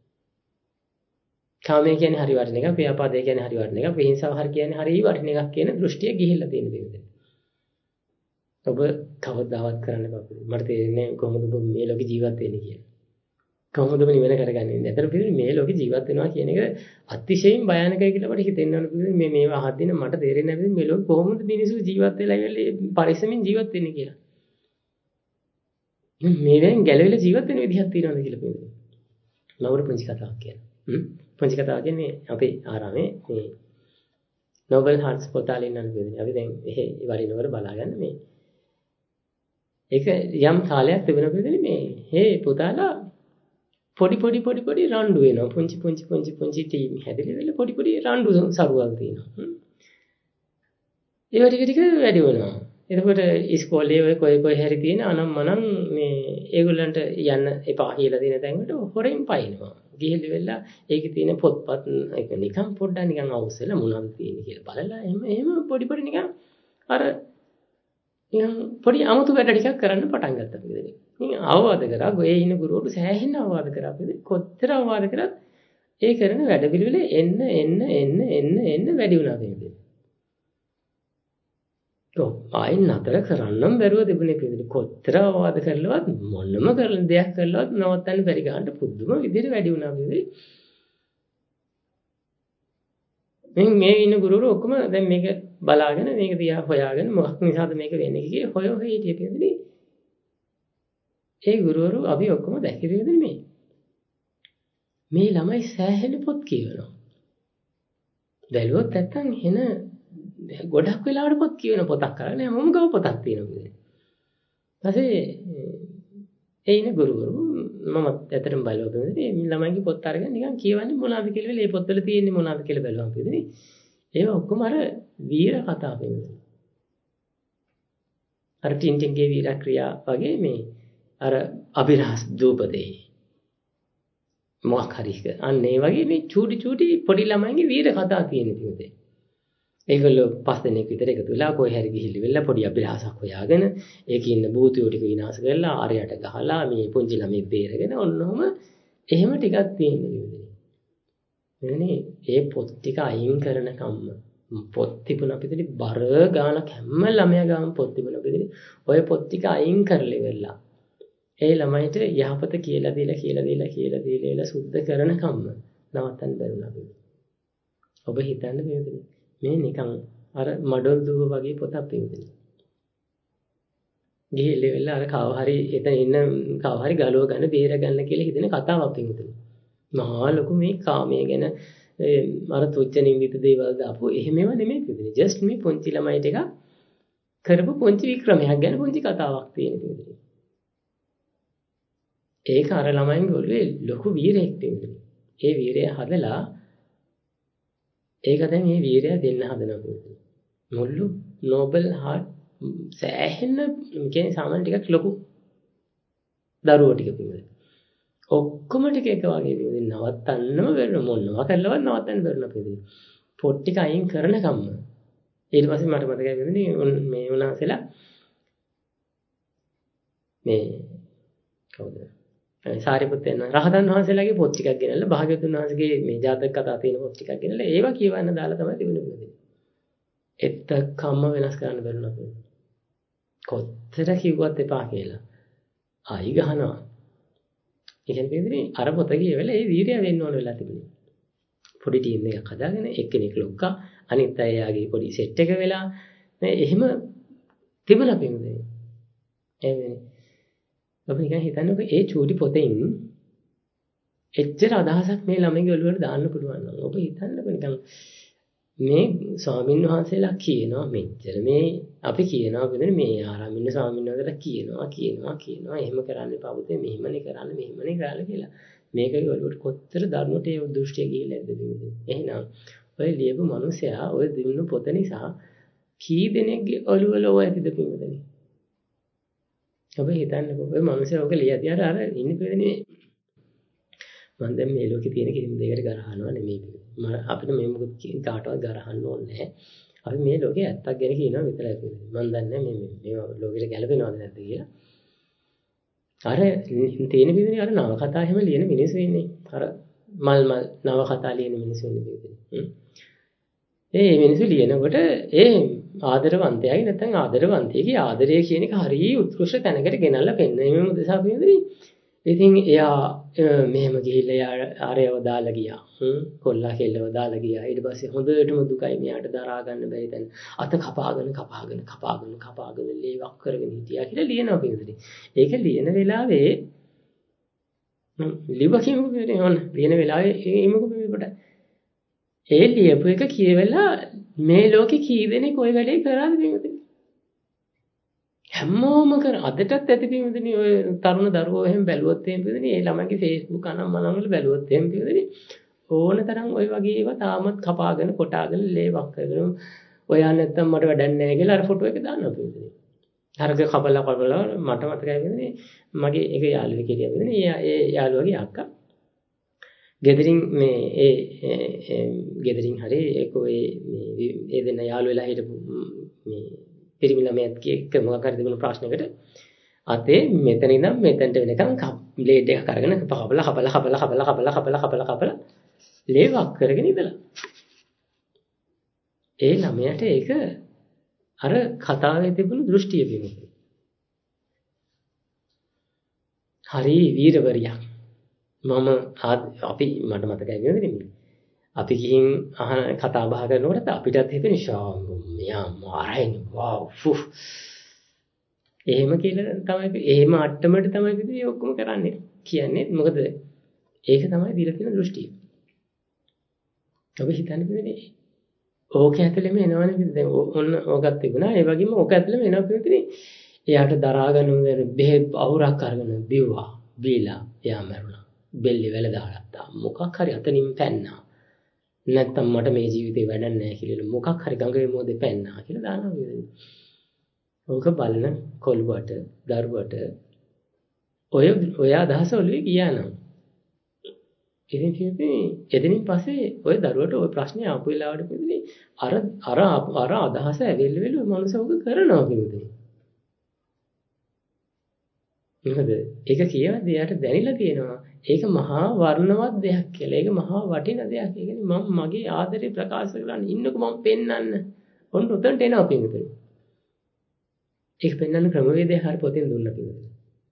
කාමය කියන්නේ හරි වටින එකක්, ව්‍යාපාදය කියන්නේ හරි වටින එකක්, විහිංසාව හරි කියන්නේ හරි වටින එකක් කියන දෘෂ්ටිය ගිහිල්ලා තියෙන දෙයක්. ඔබ කවදාවත් කරන්න බෑ. මට තේරෙන්නේ කොහොමද ඔබ මේ ලෝකේ ජීවත් වෙන්නේ කියලා. කොහොමද ඔබ නිවන කරගන්නේ? ඇත්තට පිළිතුරු මේ ලෝකේ ජීවත් වෙනවා කියන එක අතිශයින් භයානකයි කියලා මට හිතෙන්න ඕන පිළිතුරු මේවා අහද්දින මට තේරෙන්නේ නැහැ මේ ලෝකේ කොහොමද මිනිස්සු ජීවත් වෙලා ඉවරලා පරිස්සමින් ජීවත් වෙන්නේ කියලා. මේවෙන් ගැලවිලා ජීවත් වෙන විදිහක් තියෙනවද කියලා පිළිතුරු. නවර පුංචි කතාවක් කියනවා. පුංචි කතාව කියන්නේ අපේ ආරාමේ මේ නොබල් හාර්ට්ස් පොතාලින් යන පිළිදෙන. අපි දැන් එහෙ වරිනවර බලාගන්න මේ ඒක යම් කාලයක් තිබුණා මේ හේ පුතාලා පොඩි රණ්ඩු වෙනවා. පුංචි ටීම් හැදෙලා පොඩි රණ්ඩු සරුවල් තියෙනවා. ඒව ටික වැඩි වෙනවා. එතකොට ඉස්කෝලේ ඔය කොයි හැරි තියෙන අනම්මනම් මේ ඒගොල්ලන්ට යන්න එපා කියලා දෙන තැන්වලට හොරෙන් පයින්නවා. ගිහිල්ලා ඒකේ තියෙන පොත්පත් ඒක නිකන් පොඩ්ඩක් නිකන් අවුස්සලා මොනවද තියෙන්නේ කියලා බලලා එහෙම පොඩි නිකන් අර නිකන් පොඩි අමුතු වැඩ ටිකක් කරන්න පටන් ගත්තා පිළිදෙන. ඉතින් අවවාද කරා ගොයේ ඉන්න ගුරුවරු සෑහෙන අවවාද කරා පිළිදෙන. කොච්චර අවවාද කරත් ඒ කරන වැඩ පිළිවෙල එන්න වැඩි වුණා පිළිදෙන. ආයෙත් නතර කරන්නම් බැරුව තිබුණේ පිළිදෙන. කොච්චර අවවාද කරලවත් මොනම කරන දෙයක් කරලවත් නවත්තන්න බැරි ගන්නට පුදුම විදිහට වැඩි වුණා පිළිදෙන. මේ ඉන්න ගුරුවරු ඔක්කොම දැන් මේක බලාගෙන මේක දිහා හොයාගෙන මොකක් නිසාද මේක වෙන්නේ කියලා හොය හිටිය පිළිදෙන. ඒ ගුරුවරු අපි ඔක්කොම දැක්කේ පිළිදෙන මේ ළමයි සෑහෙන පොත් කියවනවා. බැලුවොත් නැත්තම් එන ගොඩක් වෙලාවට පොත් කියවන පොතක් කරගෙන හැමෝම ගව පොතක් තියෙනවා පිළිදෙන. ඊපස්සේ ඒ ඉන්න ගුරුවරු මම ඇත්තටම බලුවා පිළිදෙන මේ ළමයිගේ පොත් අරගෙන නිකන් කියවන්නේ මොනවද කියලා මේ පොත්වල තියෙන්නේ මොනවද කියලා බලුවා පිළිදෙන. ඒවා ඔක්කොම අර වීර කතා පිළිදෙන. අර ටින්ටින්ගේ වීර ක්‍රියා වගේ මේ අර අභිරහස් දූපදේ මොකක් හරි අන්න ඒ වගේ මේ චූටි පොඩි ළමයින්ගේ වීර කතා තියෙන පිළිදෙන. ඒගොල්ලෝ 5 දෙනෙක් විතර එකතු වෙලා කොහේ හරි ගිහිල්ලා පොඩි අභිරහසක් හොයාගෙන ඒකේ ඉන්න භූතයෝ ටික විනාශ කරලා ආරයට ගහලා මේ පුංචි ළමයි බේරගෙන ඔන්නෝම එහෙම ටිකක් තියෙන පිළිදෙන. එනේ ඒ පොත් ටික අයින් කරන කම්ම පොත් තිබුණ අපිට බර ගානක් හැම ළමයා ගාම පොත් තිබුණ අපිට ඔය පොත් ටික අයින් කරලා ඉවරලා ඒ ළමයිට යහපත කියලා දීලා සුද්ධ කරන කම්ම නවත්තන්න බැරුණා අපිට. ඔබ හිතන්න බෑනේ මේ නිකන් අර මඩොල් දුව වගේ පොතක් පිළිදෙන. ගිහිල්ලා අර කව හරි එතන ඉන්න කව හරි ගලව ගන්න බේර ගන්න කියලා හිතෙන කතාවක් පිළිදෙන. මහා ලොකු මේ කාමයේ ගැන අර තුච්ච නින්දිත දේවල් දාපු එහෙමව නෙමෙයි පිළිදෙන. ජස්ට් මේ පොන්චි ළමයි ටික කරපු පොන්චි වික්‍රමයක් ගැන පොන්චි කතාවක් තියෙන පිළිදෙන. ඒක අර ළමයින් ගොල්ලේ ලොකු වීරයෙක් පිළිදෙන. ඒ වීරය හදලා ඒක දැන් මේ වීරය දෙන්න හදනවා පිළිදෙන. මුළු නෝබල් හાર્ට් සෑහෙන කියන්නේ සාමාන්‍ය ටිකක් ලොකු දරුවෝ ටික පිළිදෙන. ඔක්කොම ටික එක වගේ පිළිදෙන නවත්තන්නම බැරි මොනවා කරලවත් නවත්තන්න බැරි නපිළිදෙන. පොත් ටික අයින් කරන කම්ම. ඊට පස්සේ මට මතකයි පිළිදෙන මේ උනාසලා මේ කවුද? සාරිපුත්තයන් රහතන් වහන්සේලාගේ පොත් ටිකක් ගෙනල්ලා භාග්‍යවතුන් වහන්සේගේ මේ ජාතක කතා තියෙන පොත් ටිකක් ගෙනල්ලා ඒවා කියවන්න දාලා තමයි තිබුණේ පිළිදෙන. එත්තකම්ම වෙනස් කරන්න බැරි නපිළිදෙන. කොච්චර කිව්වත් එපා කියලා. ආයි ගහනවා. ඒ කියන්නේ අර පොත කියවල ඒ වීරය වෙන්න ඕන වෙලා තිබුණේ. පොඩි ටීම් එකක් හදාගෙන එක්කෙනෙක් ලොක්කා අනිත් අය යාගේ පොඩි සෙට් එක වෙලා මේ එහෙම තිබුණා පිළිදෙන. එන්නේ. ඔබ නිකන් හිතන්නකෝ ඒ චූටි පොතෙන් එච්චර අදහසක් මේ ළමයිගේ ඔළුවට දාන්න පුළුවන් නම් ඔබ හිතන්නකෝ නිකන් මේ ස්වාමීන් වහන්සේලා කියනවා මෙච්චර මේ අපි කියනවා කියන්නේ මේ ආරාමින්න ස්වාමීන් වහන්සේලා කියනවා එහෙම කරන්න එපා පුතේ මෙහෙමනේ කරන්න කියලා. මේකේ ඔළුවට කොච්චර දරුණුට ඒ දෘෂ්ටිය ගිහිල්ලා ඇද්ද දෙන්නේ. එහෙනම් ඔය ලියපු මිනිසයා ඔය දිනු පොත නිසා කී දෙනෙක්ගේ ඔළුවල ඔය ඇතිද පින්වදනේ. ඔබ හිතන්නකෝ ඔය මිනිසයා ඔක ලියදී අර ඉන්නේ පිළිදෙනේ. මම දැන් මේ ලෝකේ තියෙන කිසිම දෙයකට ගරහනවා නෙමෙයි. අපිට මේ මොකද කාටවත් ගරහන්න ඕනේ නැහැ. අපි මේ ලෝකේ ඇත්තක් ගැන කියනවා විතරයි පිළිදෙන්නේ. මම දන්නේ මේ ලෝකෙට ගැලපෙනවද නැද්ද කියලා. අර තියෙන පිළිදෙනේ අර නව කතා හැම ලියන මිනිස්සු ඉන්නේ. අර මල් නව කතා ලියන මිනිස්සු ඉන්නේ පිළිදෙනේ. ඒ මිනිස්සු ලියනකොට ඒ ආදරවන්තයයි නැත්නම් ආදරවන්තියගේ ආදරය කියන එක හරිය උත්කෘෂ්ඨ තැනකට ගෙනල්ලා පෙන්නන මේ උදෙසා පිළිදෙනේ. ඉතින් එයා මෙහෙම ගිහිල්ලා යා ආරයව දාලා ගියා. කොල්ලා කෙල්ලව දාලා ගියා. ඊට පස්සේ හොඳටම දුකයි මෙයාට දරා ගන්න බැරි තැන. අත කපාගෙන ලේවක් කරගෙන හිටියා කියලා ලියනවා පිළිදෙනේ. ඒක ලියන වෙලාවේ ලිව කියමුකෝ පිළිදෙනේ ඕන. ලියන වෙලාවේ එමුකෝ පිළිපොට. ඒ ලියපු එක කියවලා මේ ලෝකේ කී දෙනෙක් ওই වැඩේ කරාද පිළිදෙනේ? හැමෝම කර අදටත් ඇති පින්වතුනි ඔය තරුණ දරුවෝ එහෙම බැලුවොත් එහෙම පින්වතුනි ඒ ළමයිගේ Facebook අනම් මනම් වල බැලුවොත් එහෙම පින්වතුනි ඕන තරම් ওই වගේ ඒවා තාමත් කපාගෙන කොටාගෙන ලේවක් කරගෙන ඔයා නැත්තම් මට වැඩක් නැහැ කියලා අර ෆොටෝ එක දානවා පින්වතුනි. හරක කපලා මට මතකයි පින්වතුනි මගේ එක යාළුවෙක් හිටියා පින්වතුනි. ඒ යාළුවගේ අක්කා ගෙදරින් මේ ගෙදරින් හරි ඒක ඔය මේ දෙන්න යාළු වෙලා හිටපු මේ පිරිමි ළමයාත් එක්ක මොකක් හරි තිබුණු ප්‍රශ්නයකට අතේ මෙතන ඉඳන් මෙතනට වෙනකන් බ්ලේඩ් එකක් අරගෙන කපලා ලේවක් කරගෙන ඉඳලා ඒ ළමයාට ඒක අර කතාවේ තිබුණු දෘෂ්ටිය පිළිබඳ හරි වීරවරියක් මම අපි මට මතකයි නේද අපි ගිහින් අහන කතා බහ කරනකොට අපිටත් හිතෙන මෙයා මාරයිනේ වව් ෆු එහෙම කියලා තමයි එහෙම අට්ටමට තමයි ඉතින් ඔක්කොම කරන්නේ කියන්නේ මොකද ඒක තමයි දීලා තියෙන දෘෂ්ටිය. අපි හිතන්නේ පිළිනේ ඕක ඇතුළෙම එනවනේ දැන් ඔන්න ඕකත් තිබුණා ඒ වගේම ඕක ඇතුළෙම එනවා පිළිනේ එයාට දරා ගන්න බෙහෙත් අවුරක් අරගෙන බිව්වා බීලා එයා මැරුණා. බෙල්ලේ වැල දාලා මොකක් හරි අතනින් පැන්නා. නැත්තම් මට මේ ජීවිතේ වැඩක් නැහැ කියලා මොකක් හරි ගඟේ මොදේ පැන්නා කියලා දානවා වේදේ. ඕක බලන කොල්ලුවට දරුවට ඔය අදහස ඔළුවේ ගියානම් ඉතින් කියන්නේ එතනින් පස්සේ ඔය දරුවට ඔය ප්‍රශ්නේ ආපු වෙලාවට පිළිලි අර අදහස ඇවිල්ලා ඔය මනුස්සව කරනවා කියන්නේ. මොකද ඒක කියවද්දී යාට දැනෙලා තියෙනවා ඒක මහා වර්ණවත් දෙයක් කියලා. ඒක මහා වටින දෙයක්. ඒ කියන්නේ මම මගේ ආදරේ ප්‍රකාශ කරන්න ඉන්නකො මම පෙන්වන්න. ඔන්න උතන්ට එනවා පින්විතේ. ඒක පෙන්වන්න ක්‍රමවේදය හරි පොතෙන් දුන්නා පින්විතේ.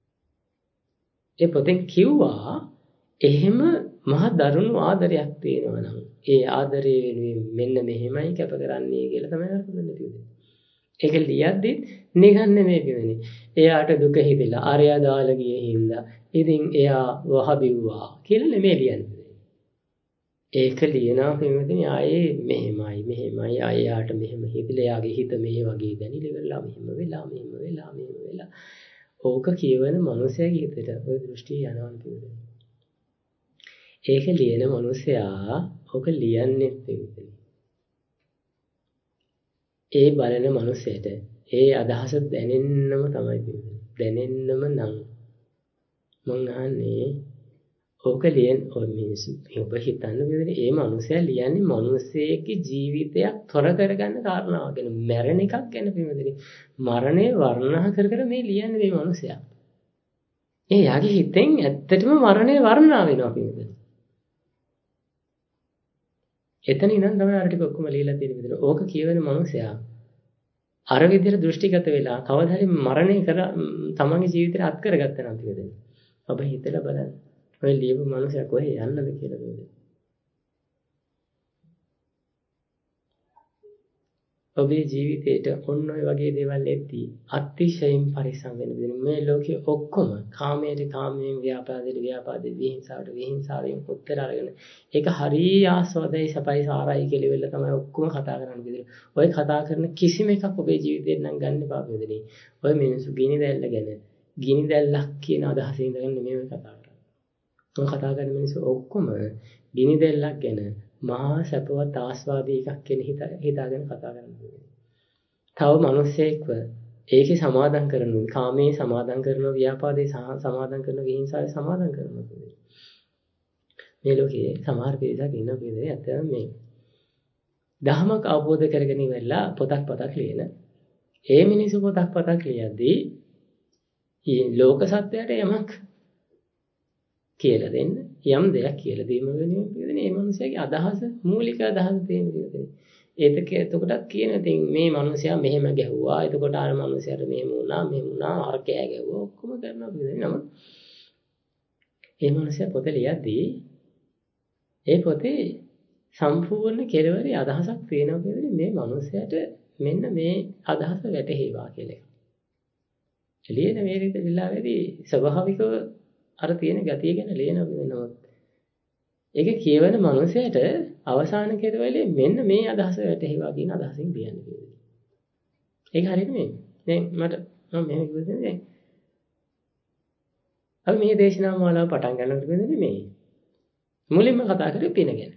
ඒ පොතෙන් කිව්වා එහෙම මහා දරුණු ආදරයක් තියෙනවා නම් ඒ ආදරේ වෙනුවෙන් මෙන්න මෙහෙමයි කැප කරන්නේ කියලා තමයි අර දුන්නේ පින්විතේ. ඒක ලියද්දි නිකන් නෙමෙයි පින්විතේ. එයාට දුක හිතෙලා ආර්යා දාලා ගියේ හින්දා ඉතින් එයා වහබිව්වා කියලා නෙමෙයි ලියන්නේ. ඒක ලියනවා පින්වතුනි ආයේ මෙහෙමයි ආයෙට මෙහෙම හිතලා යාගේ හිත මේ වගේ දැනිලි වෙලා මෙහෙම වෙලා ඕක කියවන මනුස්සයාගේ හිතට ওই දෘෂ්ටිය යනවා පින්වතුනි. ඒක ලියන මනුස්සයා ඕක ලියන්නේ පින්වතුනි. ඒ බලන මනුස්සයට ඒ අදහස දැනෙන්නම තමයි පින්වතුනි. දැනෙන්නම නම් මං අහන්නේ ඕක ලියන ඔය මිනිස්සු ඔබ හිතන්න බැරිද මේ මනුස්සයා ලියන්නේ මනුස්සයෙක්ගේ ජීවිතයක් තොර කරගන්න කාරණාවක් ගැන මැරෙන එකක් ගැන පිළිමදෙනි මරණය වර්ණනා කර මේ ලියන්නේ මේ මනුස්සයා. යාගේ හිතෙන් ඇත්තටම මරණය වර්ණනා වෙනවා පිළිමදෙනි. එතන ඉඳන් තමයි අර ටික ඔක්කොම ලියලා තියෙන විදිහට ඕක කියවෙන මනුස්සයා අර විදිහට දෘෂ්ටිගත වෙලා කවදා හරි මරණය කර තමන්ගේ ජීවිතේ අත් කරගත්තා නම් පිළිමදෙනි. ඔබ හිතලා බලන්න ඔය ලියපු මනුස්සයා කොහේ යන්නද කියලා බලන්න. ඔබේ ජීවිතේට ඔන්න ඔය වගේ දේවල් එද්දී අතිශයින් පරිස්සම් වෙන්න දෙන්න. මේ ලෝකේ ඔක්කොම කාමයට කාමයෙන් ව්‍යාපාදයට විහිංසාවෙන් උත්තර අරගෙන ඒක හරිය ආස්වාදයි සපයි සාරයි කියලා වෙල තමයි ඔක්කොම කතා කරන්නේ විදිහට. ඔය කතා කරන කිසිම එකක් ඔබේ ජීවිතේට නම් ගන්න එපා වේදනේ. ඔය මිනිස්සු ගිනි දැල්ල ගැන ගිනි දැල්ලක් කියන අදහසින් ඉඳගෙන නෙමෙයි කතා කරන්නේ. ඔය කතා කරන මිනිස්සු ඔක්කොම ගිනි දැල්ලක් ගැන මහා සපවත් ආස්වාදී එකක් කියන හිතාගෙන කතා කරනවා. තව මිනිස්සෙක්ව ඒකේ සමාදම් කරනවා. කාමයේ සමාදම් කරනවා, ව්‍යාපාදේ සමාදම් කරනවා, විහිංසාවේ සමාදම් කරනවා. මේ ලෝකේ සමහර පිරිසක් ඉන්නවා කියන්නේ ඇත්තටම මේ දහමක් අවබෝධ කරගෙන ඉවරලා පොතක් ලියන. ඒ මිනිස්සු පොතක් ලියද්දී ලෝක සත්‍යයට යමක් කියලා දෙන්න යම් දෙයක් කියලා දීම වෙනුවෙන් කියන්නේ මේ මිනිහගේ අදහස මූලික අදහස තියෙන විදිහට. එතකොටත් කියන ඉතින් මේ මිනිහයා මෙහෙම ගැහුවා. එතකොට අර මිනිහයාට මෙහෙම වුණා අර කෑ ගැහුවා ඔක්කොම කරනවා කියන්නේ නම. මේ මිනිහයා පොත ලියද්දී ඒ පොතේ සම්පූර්ණ කෙලවරේ අදහසක් තියෙනවා කියන්නේ මේ මිනිහයාට මෙන්න මේ අදහස වැටහෙවා කියලා. එළියන මේ වෙලාවේදී ස්වභාවිකව අර තියෙන ගතිය ගැන ලියන වෙනවා. ඒක කියවන මනුස්සයට අවසාන කෙරවලේ මෙන්න මේ අදහස වැටහිවා කියන අදහසින් ලියන්නේ. ඒක හරියට මේ. දැන් මට මම මෙහෙම කිව්වද දැන් අපි මේ දේශනා මාලාව පටන් ගන්නකොට වෙන්නේ මේ මුලින්ම කතා කරේ පින ගැන.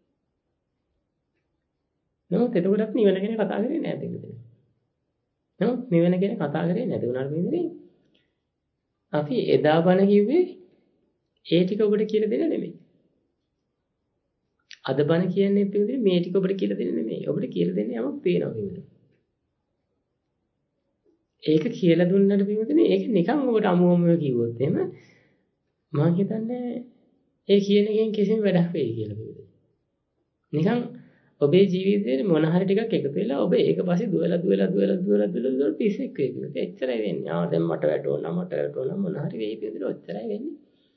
නමුත් එතකොට අපි නිවන ගැන කතා කරේ නැහැ දෙන්නේ. නමුත් නිවන ගැන කතා කරේ නැති වුණාට වෙන්නේ අපි එදා බණ කිව්වේ ඒ ටික ඔබට කියලා දෙන්න නෙමෙයි. අද බණ කියන්නේ පිළිදෙන මේ ටික ඔබට කියලා දෙන්න නෙමෙයි. ඔබට කියලා දෙන්නේ යමක් තියෙනවා පිළිදෙන. ඒක කියලා දුන්නට පිළිදෙන ඒක නිකන් ඔබට අමුමම කිව්වොත් එහෙම මම හිතන්නේ ඒ කියන එකෙන් කිසිම වැඩක් වෙයි කියලා පිළිදෙන. නිකන් ඔබේ ජීවිතේ මොන හරි ටිකක් එකතු වෙලා ඔබ ඒක පස්සේ දුවලා පිස්සෙක් වෙයි පිළිදෙන. එච්චරයි වෙන්නේ. දැන් මට වැටුණා මොන හරි වෙයි පිළිදෙන ඔච්චරයි වෙන්නේ.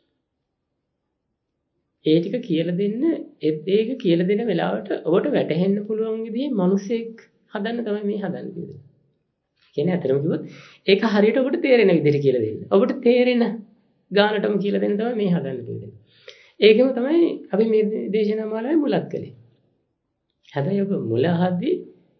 ඒ ටික කියලා දෙන්න ඒක කියලා දෙන වෙලාවට ඔබට වැටහෙන්න පුළුවන් විදිහේ මිනිසෙක් හදන්න තමයි මේ හදන්න කිව්වේ. කියන්නේ අතරම කිව්වොත් ඒක හරියට ඔබට තේරෙන විදිහට කියලා දෙන්න. ඔබට තේරෙන ගානටම කියලා දෙන්න තමයි මේ හදන්න කිව්වේ. ඒකම තමයි අපි මේ දේශනා මාලාවේ මුලත් කළේ. හැබැයි ඔබ මුල අහද්දී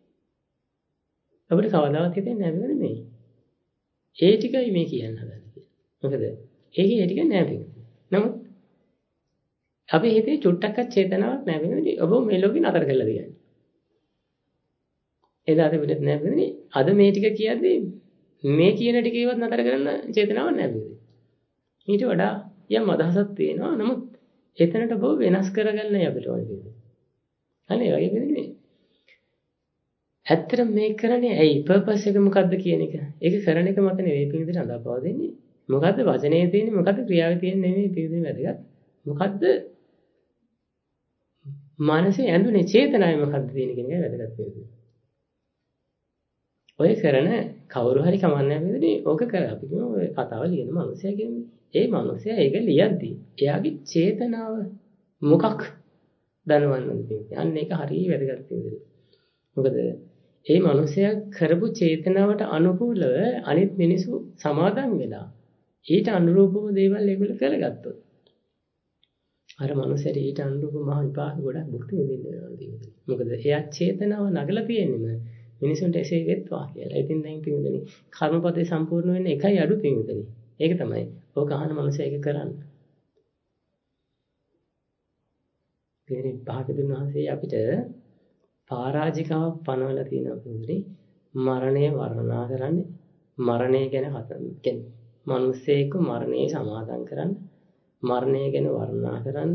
ඔබට කවදාවත් හිතෙන්නේ නැහැ මේ. ඒ ටිකයි මේ කියන්න හදන්නේ. මොකද ඒකේ ඒ ටික නැහැ. නමුත් අපි හිතේ චුට්ටක්වත් චේතනාවක් නැහැ වෙන්නේ. ඔබ මේ ලෝකේ නතර කරලා දියන්නේ. එදා තිබුණෙත් නැහැ වෙන්නේ. අද මේ ටික කියද්දී මේ කියන ටිකේවත් නතර කරන්න චේතනාවක් නැහැ වෙන්නේ. ඊට වඩා යම් අදහසක් තියෙනවා. නමුත් එතනට ඔබ වෙනස් කරගන්නයි අපිට ඕනේ. අනේ වගේ වෙන්නේ. ඇත්තට මේක කරන්නේ ඇයි? පර්පස් එක මොකද්ද කියන එක. ඒක කරන එක මත නෙවෙයි පිළිදෙන අඳපාව දෙන්නේ. මොකද්ද වචනේ තියෙන්නේ මොකද්ද ක්‍රියාවේ තියෙන්නේ නෙමෙයි පිළිදෙන වැදගත්. මොකද්ද මානසික ඇඳුනේ චේතනාවේ මොකද්ද තියෙන කියන එක වැදගත් වෙන්නේ. ඔය කරන කවුරු හරි කමන්නේ නැතිනේ ඕක කර අපි කියමු ඔය කතාව ලියන මනුස්සයා කියන්නේ. ඒ මනුස්සයා ඒක ලියද්දී එයාගේ චේතනාව මොකක් දනවන්නද කියන්නේ. අන්න ඒක හරිය වැදගත් වෙන්නේ. මොකද ඒ මනුස්සයා කරපු චේතනාවට අනුකූලව අනිත් මිනිස්සු සමාදන් වෙලා ඊට අනුරූපව දේවල් ඒගොල්ලෝ කරගත්තොත් අර මනුස්සයාට ඊට අනුරූප මහ විපාක ගොඩක් භුක්ති විඳින්න වෙනවා තියෙන්නේ. මොකද එයා චේතනාව නගලා තියෙන්නේ මිනිසුන්ට එසේ වෙත්වා කියලා. ඉතින් දැන් පින්වතුනි කර්මපදේ සම්පූර්ණ වෙන්නේ එකයි අඩු පින්වතුනි. ඒක තමයි. ඕක අහන මනුස්සයා ඒක කරන්න. ඉතින් භාගතුන් වහන්සේ අපිට පරාජිකාවක් පනවලා තියෙනවා පින්වතුනි. මරණය වර්ණනා කරන්නේ මරණය ගැන කියන්නේ මිනිස්සෙක මරණය සමාදන් කරන්න මරණය ගැන වර්ණනා කරන්න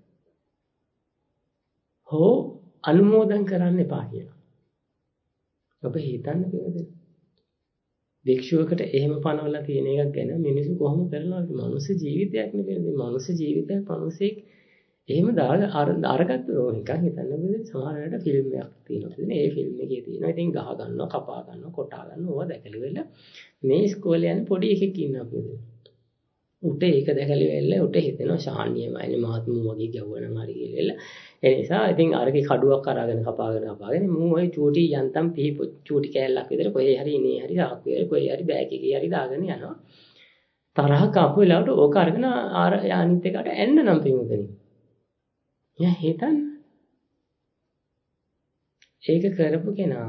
හෝ අනුමෝදන් කරන්න එපා කියලා. ඔබ හිතන්න පිළිදෙන. භික්ෂුවකට එහෙම පනවලා තියෙන එකක් ගැන මිනිස්සු කොහොම කරනවද? මනුස්ස ජීවිතයක් නෙවෙයි. මනුස්ස ජීවිතයක් මිනිසෙක් එහෙම අරගත්ත එකක් හිතන්න බෑ. සමහර වෙලාවට ෆිල්ම් එකක් තියෙනවා. ඒ ෆිල්ම් එකේ තියෙනවා. ඉතින් ගහ ගන්නවා, කපා ගන්නවා, කොටා ගන්නවා. ඕවා දැකලා වෙලා මේ ඉස්කෝලේ යන පොඩි එකෙක් ඉන්නවා පිළිදෙන. උට ඒක දැකලා වෙලා උට හිතෙනවා ශාන්‍යමයිනේ මහත්මෝ වගේ ගැව්වනම් හරි කියලා. ඒ නිසා ඉතින් අරගේ කඩුවක් අරගෙන කපාගෙන මූ ඔය චූටි යන්තම් පිහි චූටි කෑල්ලක් විතර කොහේ හරි ඉනේ හරි ආපුවේ කොහේ හරි බෑග් එකේ හරි දාගෙන යනවා. තරහක් ආපු වෙලාවට ඕක අරගෙන අනිත් එකට එන්න නම් පිමුතනේ. යා හිතන්න. ඒක කරපු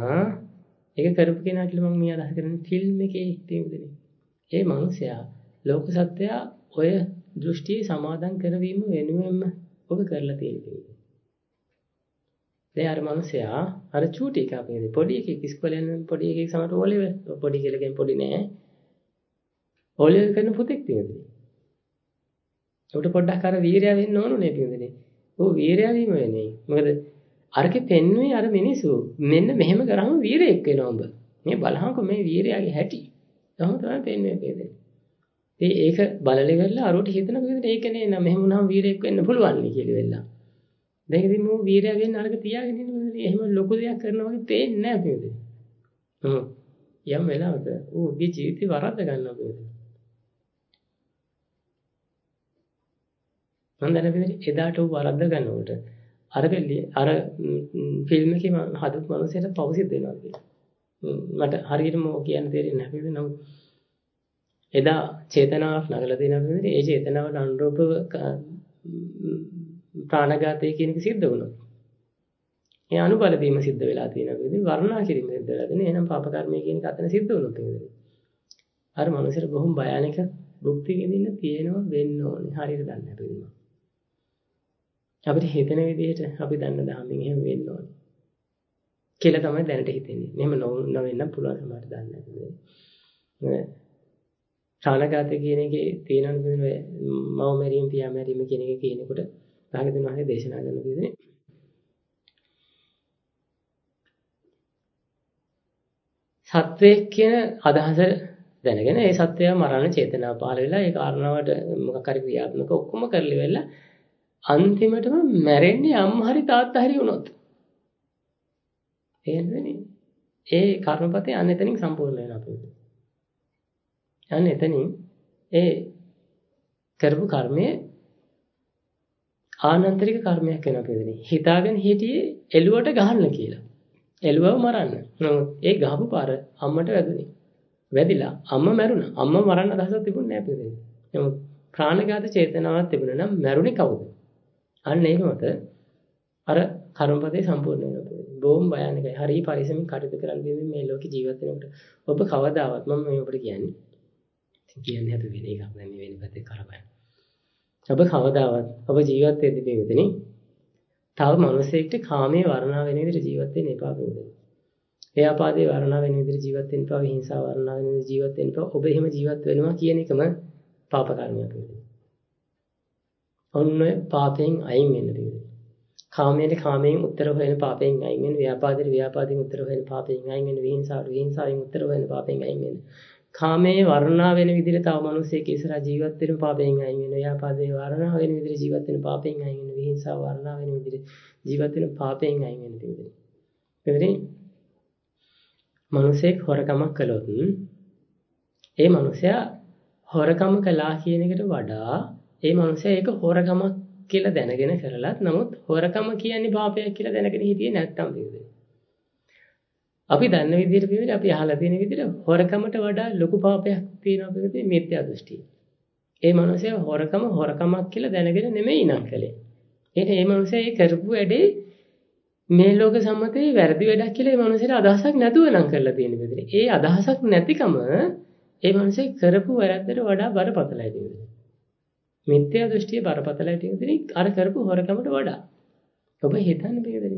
කෙනා කියලා මම මේ අදහස් කරන්නේ ෆිල්ම් එකේ පිමුතනේ. ඒ මනුස්සයා ලෝක සත්‍යය ඔය දෘෂ්ටියේ සමාදන් කරවීම වෙනුවෙන්ම ඔබ කරලා තියෙනවා. දැන් අර මනුස්සයා අර චූටි එකා පෙන්නේ පොඩි එකෙක් ඉස්කෝලේ යන පොඩි එකෙක් සමහර ඕලෙවල් පොඩි කියලා කියන්නේ පොඩි නෑ. ඕලෙවල් කරන පුතෙක් තියෙනවා. උට පොඩ්ඩක් අර වීරයා වෙන්න ඕනුනේ පිටින්දනේ. ਉਹ වීරයා වීම වෙන්නේ. මොකද අරකේ පෙන්වුවේ අර මිනිස්සු මෙන්න මෙහෙම කරාම වීරයෙක් වෙනවා උඹ. මේ බලහංකො මේ වීරයාගේ හැටි. තමයි පෙන්වන්නේ පිටින්දනේ. ඉතින් ඒක බලලි වෙලා අරෝට හිතන විදිහට ඒක නේ නම් මෙහෙම වුණාම වීරයෙක් වෙන්න පුළුවන් නේ කියලා වෙලා. දැන් ඉතින් මෝ වීරයා වෙන්න අරක තියාගෙන ඉන්නේ. එහෙම ලොකු දෙයක් කරනවා වගේ පේන්නේ නැහැ පිටින්දනේ. යම් වෙලාවක ඌගේ ජීවිතේ වරද්ද ගන්නවා පිටින්දනේ. මම දැනගන්නේ එදාට ඌ වරද්ද ගන්නකොට අර ෆිල්ම් එකේ හදපු මනුස්සයට පෞසිත් දෙනවා කියලා. මට හරියටම කියන්න තේරෙන්නේ නැහැ නේද? නමුත් එදා චේතනාවක් නගලා දෙනවා නේද? ඒ චේතනාවට අනුරූපව ප්‍රාණඝාතය කියන එක සිද්ධ වුණා. ඒ අනුබල දීම සිද්ධ වෙලා තියෙනවා නේද? වර්ණනා කිරීම සිද්ධ වෙලා තියෙනවා. එහෙනම් පාප කර්මය කියන එක අතන සිද්ධ වුණොත් නේද? අර මනුස්සර බොහොම භයානක භුක්ති විඳින්න තියෙනවා වෙන්න ඕනේ. හරියට දන්නේ නැහැ පිළිම. අපිට හිතෙන විදිහට අපි දන්න දහමින් එහෙම වෙන්න ඕනේ. කියලා තමයි දැනට හිතෙන්නේ. මෙහෙම නොවෙන්න පුළුවන් සමහරට දන්නේ නැහැ. ප්‍රාණඝාතය කියන එකේ තියෙන මව මැරීම පියා මැරීම කියන එක කියනකොට භාග්‍යවතුන් වහන්සේ දේශනා කරන විදිහේ සත්වයේ කියන අදහස දැනගෙන ඒ සත්වය මරණ චේතනාව පහළ වෙලා ඒ කාරණාවට මොකක් හරි ක්‍රියාත්මක ඔක්කොම කරලි වෙලා අන්තිමටම මැරෙන්නේ අම්මා හරි තාත්තා හරි වුණොත් එහෙමනේ ඒ කර්මපතේ අන්න එතනින් සම්පූර්ණ වෙනවා අපිට. අන්න එතනින් ඒ කරපු කර්මයේ ආනන්තරික කර්මයක් වෙනවා අපිට. හිතාගෙන හිටියේ එළුවට ගහන්න කියලා. එළුවව මරන්න. නමුත් ඒ ගහපු පාර අම්මට වැදුනේ. වැදිලා අම්මා මැරුණා. අම්මා මරන්න අදහසක් තිබුණේ නැහැ අපිට. නමුත් ප්‍රාණඝාත චේතනාවක් තිබුණා නම් මැරුණේ කවුද? අන්න ඒක මත අර කර්මපතේ සම්පූර්ණ වෙනවා. බොහොම භයානකයි. හරි පරිස්සමින් කටයුතු කරන්න දෙන්නේ මේ ලෝකේ ජීවත් වෙනකොට. ඔබ කවදාවත් මම මේ ඔබට කියන්නේ හතු වෙන එකක් දැන් මේ වෙන පැත්තේ කරපයන. ඔබ කවදාවත් ඔබ ජීවත් වෙද්දී පිටුදෙනි තව මිනිසෙක්ට කාමයේ වර්ණා වෙන විදිහට ජීවත් වෙන්න එපා පිටුදෙනි. ව්‍යාපාදේ වර්ණා වෙන විදිහට ජීවත් වෙන්න එපා. හිංසා වර්ණා වෙන විදිහට ජීවත් වෙන්න එපා. ඔබ එහෙම ජීවත් වෙනවා කියන එකම පාප කර්මයක් පිටුදෙනි. ඔන්න පාපයෙන් අයින් වෙන්න පිටුදෙනි. කාමයේ කාමයෙන් උත්තර හොයන පාපයෙන් අයින් වෙන්න. ව්‍යාපාදේ ව්‍යාපාදයෙන් උත්තර හොයන පාපයෙන් අයින් වෙන්න. විහිංසාවෙන් උත්තර හොයන පාපයෙන් අයින් වෙන්න. කාමයේ වර්ණා වෙන විදිහට තව මිනිස්සෙක් ඉස්සරහා ජීවත් වෙන පාපයෙන් අයින් වෙන. ව්‍යාපාදේ වර්ණා වෙන විදිහට ජීවත් වෙන පාපයෙන් අයින් වෙන. විහිංසාව වර්ණා වෙන විදිහට ජීවත් වෙන පාපයෙන් අයින් වෙන පිළිදෙන. එතනින් මිනිසෙක් හොරකමක් කළොත් ඒ මිනිසයා හොරකම කළා කියන එකට වඩා ඒ මිනිසයා ඒක හොරකමක් කියලා දැනගෙන කරලත් නමුත් හොරකම කියන්නේ පාපයක් කියලා දැනගෙන හිටියේ නැත්තම් පිළිදෙන. අපි දන්න විදිහට පිළිදෙන අපි අහලා තියෙන විදිහට හොරකමට වඩා ලොකු පාපයක් තියෙනවා පිළිදෙන මිත්‍යා දෘෂ්ටිය. ඒ මනුස්සයා හොරකමක් කියලා දැනගෙන නෙමෙයි ඉනක් කළේ. ඒ මනුස්සයා ඒ කරපු වැඩේ මේ ලෝක සම්මතයේ වැරදි වැඩක් කියලා ඒ මනුස්සයාට අදහසක් නැතුව නම් කරලා තියෙන පිළිදෙන. ඒ අදහසක් නැතිකම ඒ මනුස්සයා කරපු වැරද්දට වඩා බරපතලයි පිළිදෙන. මිත්‍යා දෘෂ්ටිය බරපතලයි පිළිදෙන අර කරපු හොරකමට වඩා. ඔබ හිතන්න පිළිදෙන.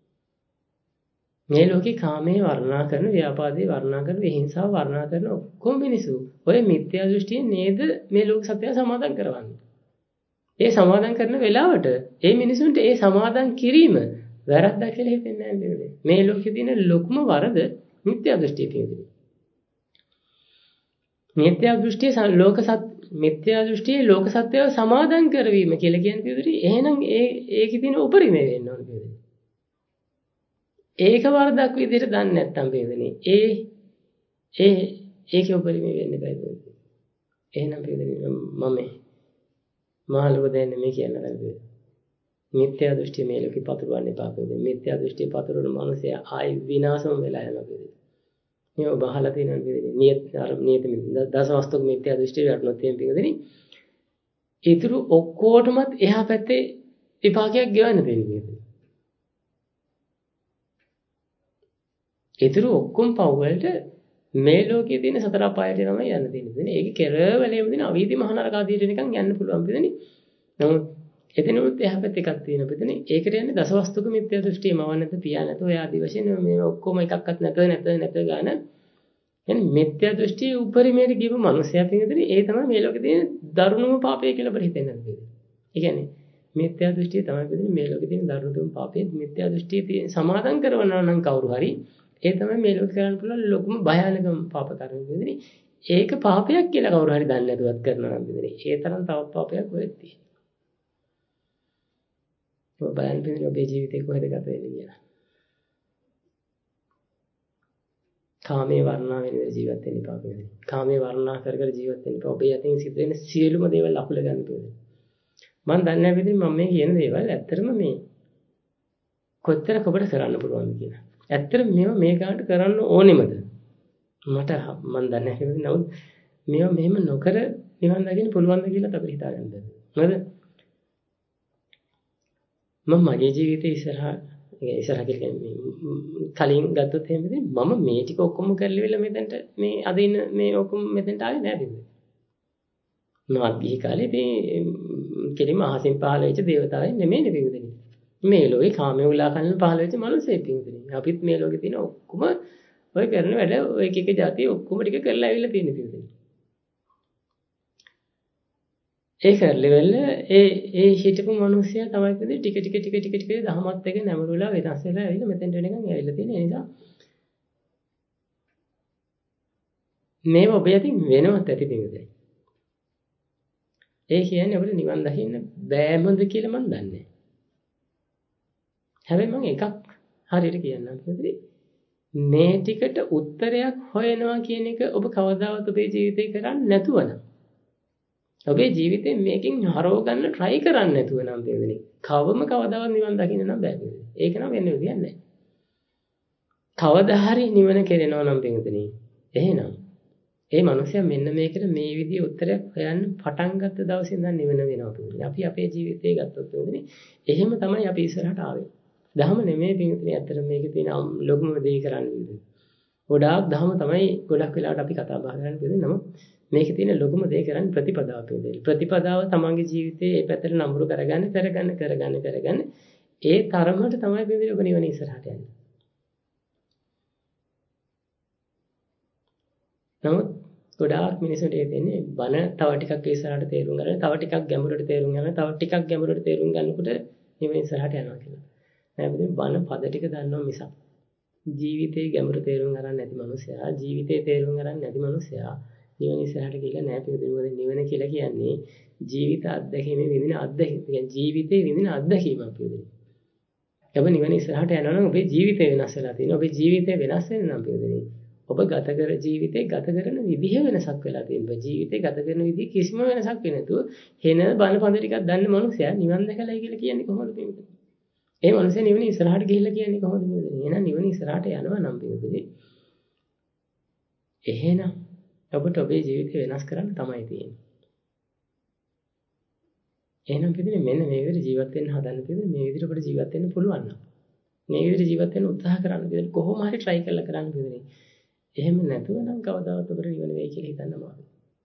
මේ ලෝකේ කාමයේ වර්ණනා කරන ව්‍යාපාදේ වර්ණනා කරන විහිංසාව වර්ණනා කරන ඔක්කොම මිනිස්සු ඔය මිත්‍යා දෘෂ්ටිය නේද මේ ලෝක සත්‍යය සමාදන් කරවන්නේ. ඒ සමාදන් කරන වෙලාවට ඒ මිනිසුන්ට ඒ සමාදන් කිරීම වැරද්දක් කියලා හිතෙන්නේ නැහැ. මේ ලෝකේ තියෙන ලොකුම වරද මිත්‍යා දෘෂ්ටිය කියන්නේ. මිත්‍යා දෘෂ්ටියේ ලෝක සත්‍යය සමාදන් කරවීම කියලා කියන්නේ එහෙනම් ඒකේ තියෙන උපරිමය වෙන්න ඕනේ. ඒක වරදක් විදිහට දන්නේ නැත්නම් වේදනේ ඒකේ උපරිමය වෙන්න බෑ. එහෙනම් වේදනේ මම මහලුව දෙන්නේ මේ කියන දේ. මිත්‍යා දෘෂ්ටි මේ ලෝකේ පතුරවන්න එපා වේදනේ. මිත්‍යා දෘෂ්ටි පතුරවන මිනිසයා ආයි විනාශම වෙලා යනවා වේදනේ. මේ බහලා තියෙනවා වේදනේ. නියත දසවස්තුක මිත්‍යා දෘෂ්ටි වලට තියෙන වේදනේ. ඊතුරු ඔක්කොටමත් එහා පැත්තේ විපාකයක් ගෙවන්න දෙන්නේ. ඊතුරු ඔක්කොම පව් වලට මේ ලෝකයේ තියෙන සතර අපායට තමයි යන්න තියෙන්නේ. ඒක කෙරවලේම දින අවීදි මහානරක ආදියට නිකන් යන්න පුළුවන් පිටනේ. නමුත් එතනොත් එහා පැත්තේ එකක් තියෙන පිටනේ. ඒකට යන්නේ දසවස්තුක මිත්‍යා දෘෂ්ටිය මවන්නත් පියා නැතෝ ඔය ආදි වශයෙන් මේ ඔක්කොම එකක්වත් නැත ගාන. يعني මිත්‍යා දෘෂ්ටියේ උපරිමයට ගියපු මිනිසයා පිටනේ ඒ තමයි මේ ලෝකේ තියෙන දරුණුම පාපය කියලා අපිට හිතෙන්න තියෙන්නේ. ඒ කියන්නේ මිත්‍යා දෘෂ්ටිය තමයි පිටනේ මේ ලෝකේ තියෙන දරුණුම පාපය. මිත්‍යා දෘෂ්ටිය සමාදන් කරවනවා නම් කවුරු හරි ඒ තමයි මේ ලෝකේ කරන්න පුළුවන් ලොකුම භයානකම පාප කර්ම විදිහේ. ඒක පාපයක් කියලා කවුරු හරි දන්නේ නැතුවත් කරනවා නම් විදිහේ. ඒ තරම් තවත් පාපයක් වෙද්දී තියෙනවා. ඔබ බලන්න පිළිතුරු ඔබේ ජීවිතේ කොහෙද ගත වෙන්නේ කියලා. කාමයේ වර්ණා වෙන විදිහට ජීවත් වෙන්න එපා කියන්නේ. කාමයේ වර්ණා කර ජීවත් වෙන්න එපා. ඔබේ යටින් සිද්ධ වෙන සියලුම දේවල් අකුල ගන්න පිළිතුරු. මම දන්නේ නැහැ පිළිතුරු මම මේ කියන දේවල් ඇත්තටම මේ කොච්චරක් ඔබට කරන්න පුළුවන්ද කියලා. ඇත්තට මේ ගානට කරන්න ඕනෙමද? මට මම දන්නේ නැහැ. නමුත් මේවා මෙහෙම නොකර නිවන් දකින්න පුළුවන්ද කියලා අපිට හිතාගන්න බැහැ. මොකද මම මගේ ජීවිතේ ඒ ඉස්සරහ කියලා කලින් ගත්තොත් එහෙමද මම මේ ටික ඔක්කොම කරලිවිලා මෙතනට මේ අද ඉන්න මේ ඔක්කොම මෙතනට ආවේ නෑ බින්ද. මාත් ගිහි කාලේ මේ කෙලිම අහසින් පහළ වෙච්ච දේවතාවෙන් නෙමෙයි බින්දනේ. මේ ලෝකේ කාමයේ උලා කන්න පහළ වෙච්ච මිනිස්සෙක් බින්දනේ. අපිත් මේ ලෝකේ තියෙන ඔක්කොම ඔය කරන වැඩ ඔය එක එක જાති ඔක්කොම ටික කරලා ඇවිල්ලා තියෙන බින්දනේ. ඒ කරලිවල ඒ හිටපු මිනිස්සයා තමයි කියන්නේ ටික දහමත් එක නැඹුරුලා වෙනස් වෙලා ඇවිල්ලා මෙතෙන්ට වෙනකන් ඇවිල්ලා තියෙන නිසා මේව ඔබ යටින් වෙනවත් ඇති දෙන්නේ. ඒ කියන්නේ අපිට නිවන් දකින්න බෑමද කියලා මම දන්නේ. හැබැයි මම එකක් හරියට කියන්නම් කියන්නේ මේ ටිකට උත්තරයක් හොයනවා කියන එක ඔබ කවදාවත් ඔබේ ජීවිතේ කරන්නේ නැතුව නම් ඔබේ ජීවිතේ මේකෙන් හරව ගන්න try කරන්නේ නැතුව නම් දෙවෙනි. කවදාවත් නිවන් දකින්න නම් බෑ දෙවෙනි. ඒක නම් වෙන්නේ විදියක් නැහැ. කවදා හරි නිවන කෙරෙනවා නම් දෙවෙනි. එහෙනම් ඒ මනුස්සයා මෙන්න මේකට මේ විදිහේ උත්තරයක් හොයන්න පටන් ගත්ත දවසේ ඉඳන් නිවන වෙනවා දෙවෙනි. අපි අපේ ජීවිතේ ගත්තොත් දෙවෙනි. එහෙම තමයි අපි ඉස්සරහට ආවේ. දහම නෙමෙයි දෙවෙනි. ඇත්තට මේකේ තියෙන ලොකුම දේ කරන්නේ. ගොඩාක් දහම තමයි ගොඩක් වෙලාවට අපි කතා බහ කරන්නේ දෙවෙනි. නමුත් මේකේ තියෙන ලොකුම දේ කරන්නේ ප්‍රතිපදාව පිළිදෙල. ප්‍රතිපදාව තමන්ගේ ජීවිතේ ඒ පැත්තට නඹුරු කරගන්න ඒ තරමට තමයි පිළිදෙල ඔබ නිවන ඉස්සරහට යන්නේ. නමුත් ගොඩාක් මිනිස්සුන්ට ඒ දෙන්නේ බන තව ටිකක් ඉස්සරහට තේරුම් ගන්න, තව ටිකක් ගැඹුරට තේරුම් ගන්න, තව ටිකක් ගැඹුරට තේරුම් ගන්නකොට නිවන ඉස්සරහට යනවා කියලා. නෑ බන පද ටික දන්නවා මිසක් ජීවිතේ ගැඹුර තේරුම් ගන්න නැති මිනිසයා, ජීවිතේ තේරුම් ගන්න නැති මිනිසයා නිවන ඉස්සරහට ගිහලා නෑ පිළිදෙල. නිවන කියලා කියන්නේ ජීවිත අත්දැකීමේ විඳින අත්දැකීම. කියන්නේ ජීවිතේ විඳින අත්දැකීමක් පිළිදෙල. ඔබ නිවන ඉස්සරහට යනවා නම් ඔබේ ජීවිතේ වෙනස් වෙලා තියෙනවා. ඔබේ ජීවිතේ වෙනස් වෙන නම් පිළිදෙල. ඔබ ගත කරන විදිහ වෙනසක් වෙලා තියෙනවා. ජීවිතේ ගත කරන විදිහ කිසිම වෙනසක් වෙන්නේ නැතුව හෙන බනපඳ ටිකක් දන්න මනුස්සයා නිවන් දැකලායි කියලා කියන්නේ කොහොමද පිළිදෙල? ඒ මනුස්සයා නිවන ඉස්සරහට ගිහිල්ලා කියන්නේ කොහොමද පිළිදෙල? එහෙනම් නිවන ඉස්සරහට යනවා නම් පිළිදෙල. එහෙනම් ඔබට ඔබේ ජීවිතය වෙනස් කරන්න තමයි තියෙන්නේ. එහෙනම් පිළිදෙල මෙන්න මේ විදිහට ජීවත් වෙන්න හදන්න පිළිදෙල මේ විදිහට ඔබට ජීවත් වෙන්න පුළුවන් නම් මේ විදිහට ජීවත් වෙන්න උත්සාහ කරන්න පිළිදෙල කොහොම හරි try කරලා කරන්න පිළිදෙල. එහෙම නැතුව නම් කවදාවත් ඔබට නිවන වෙයි කියලා හිතන්න අමාරුයි.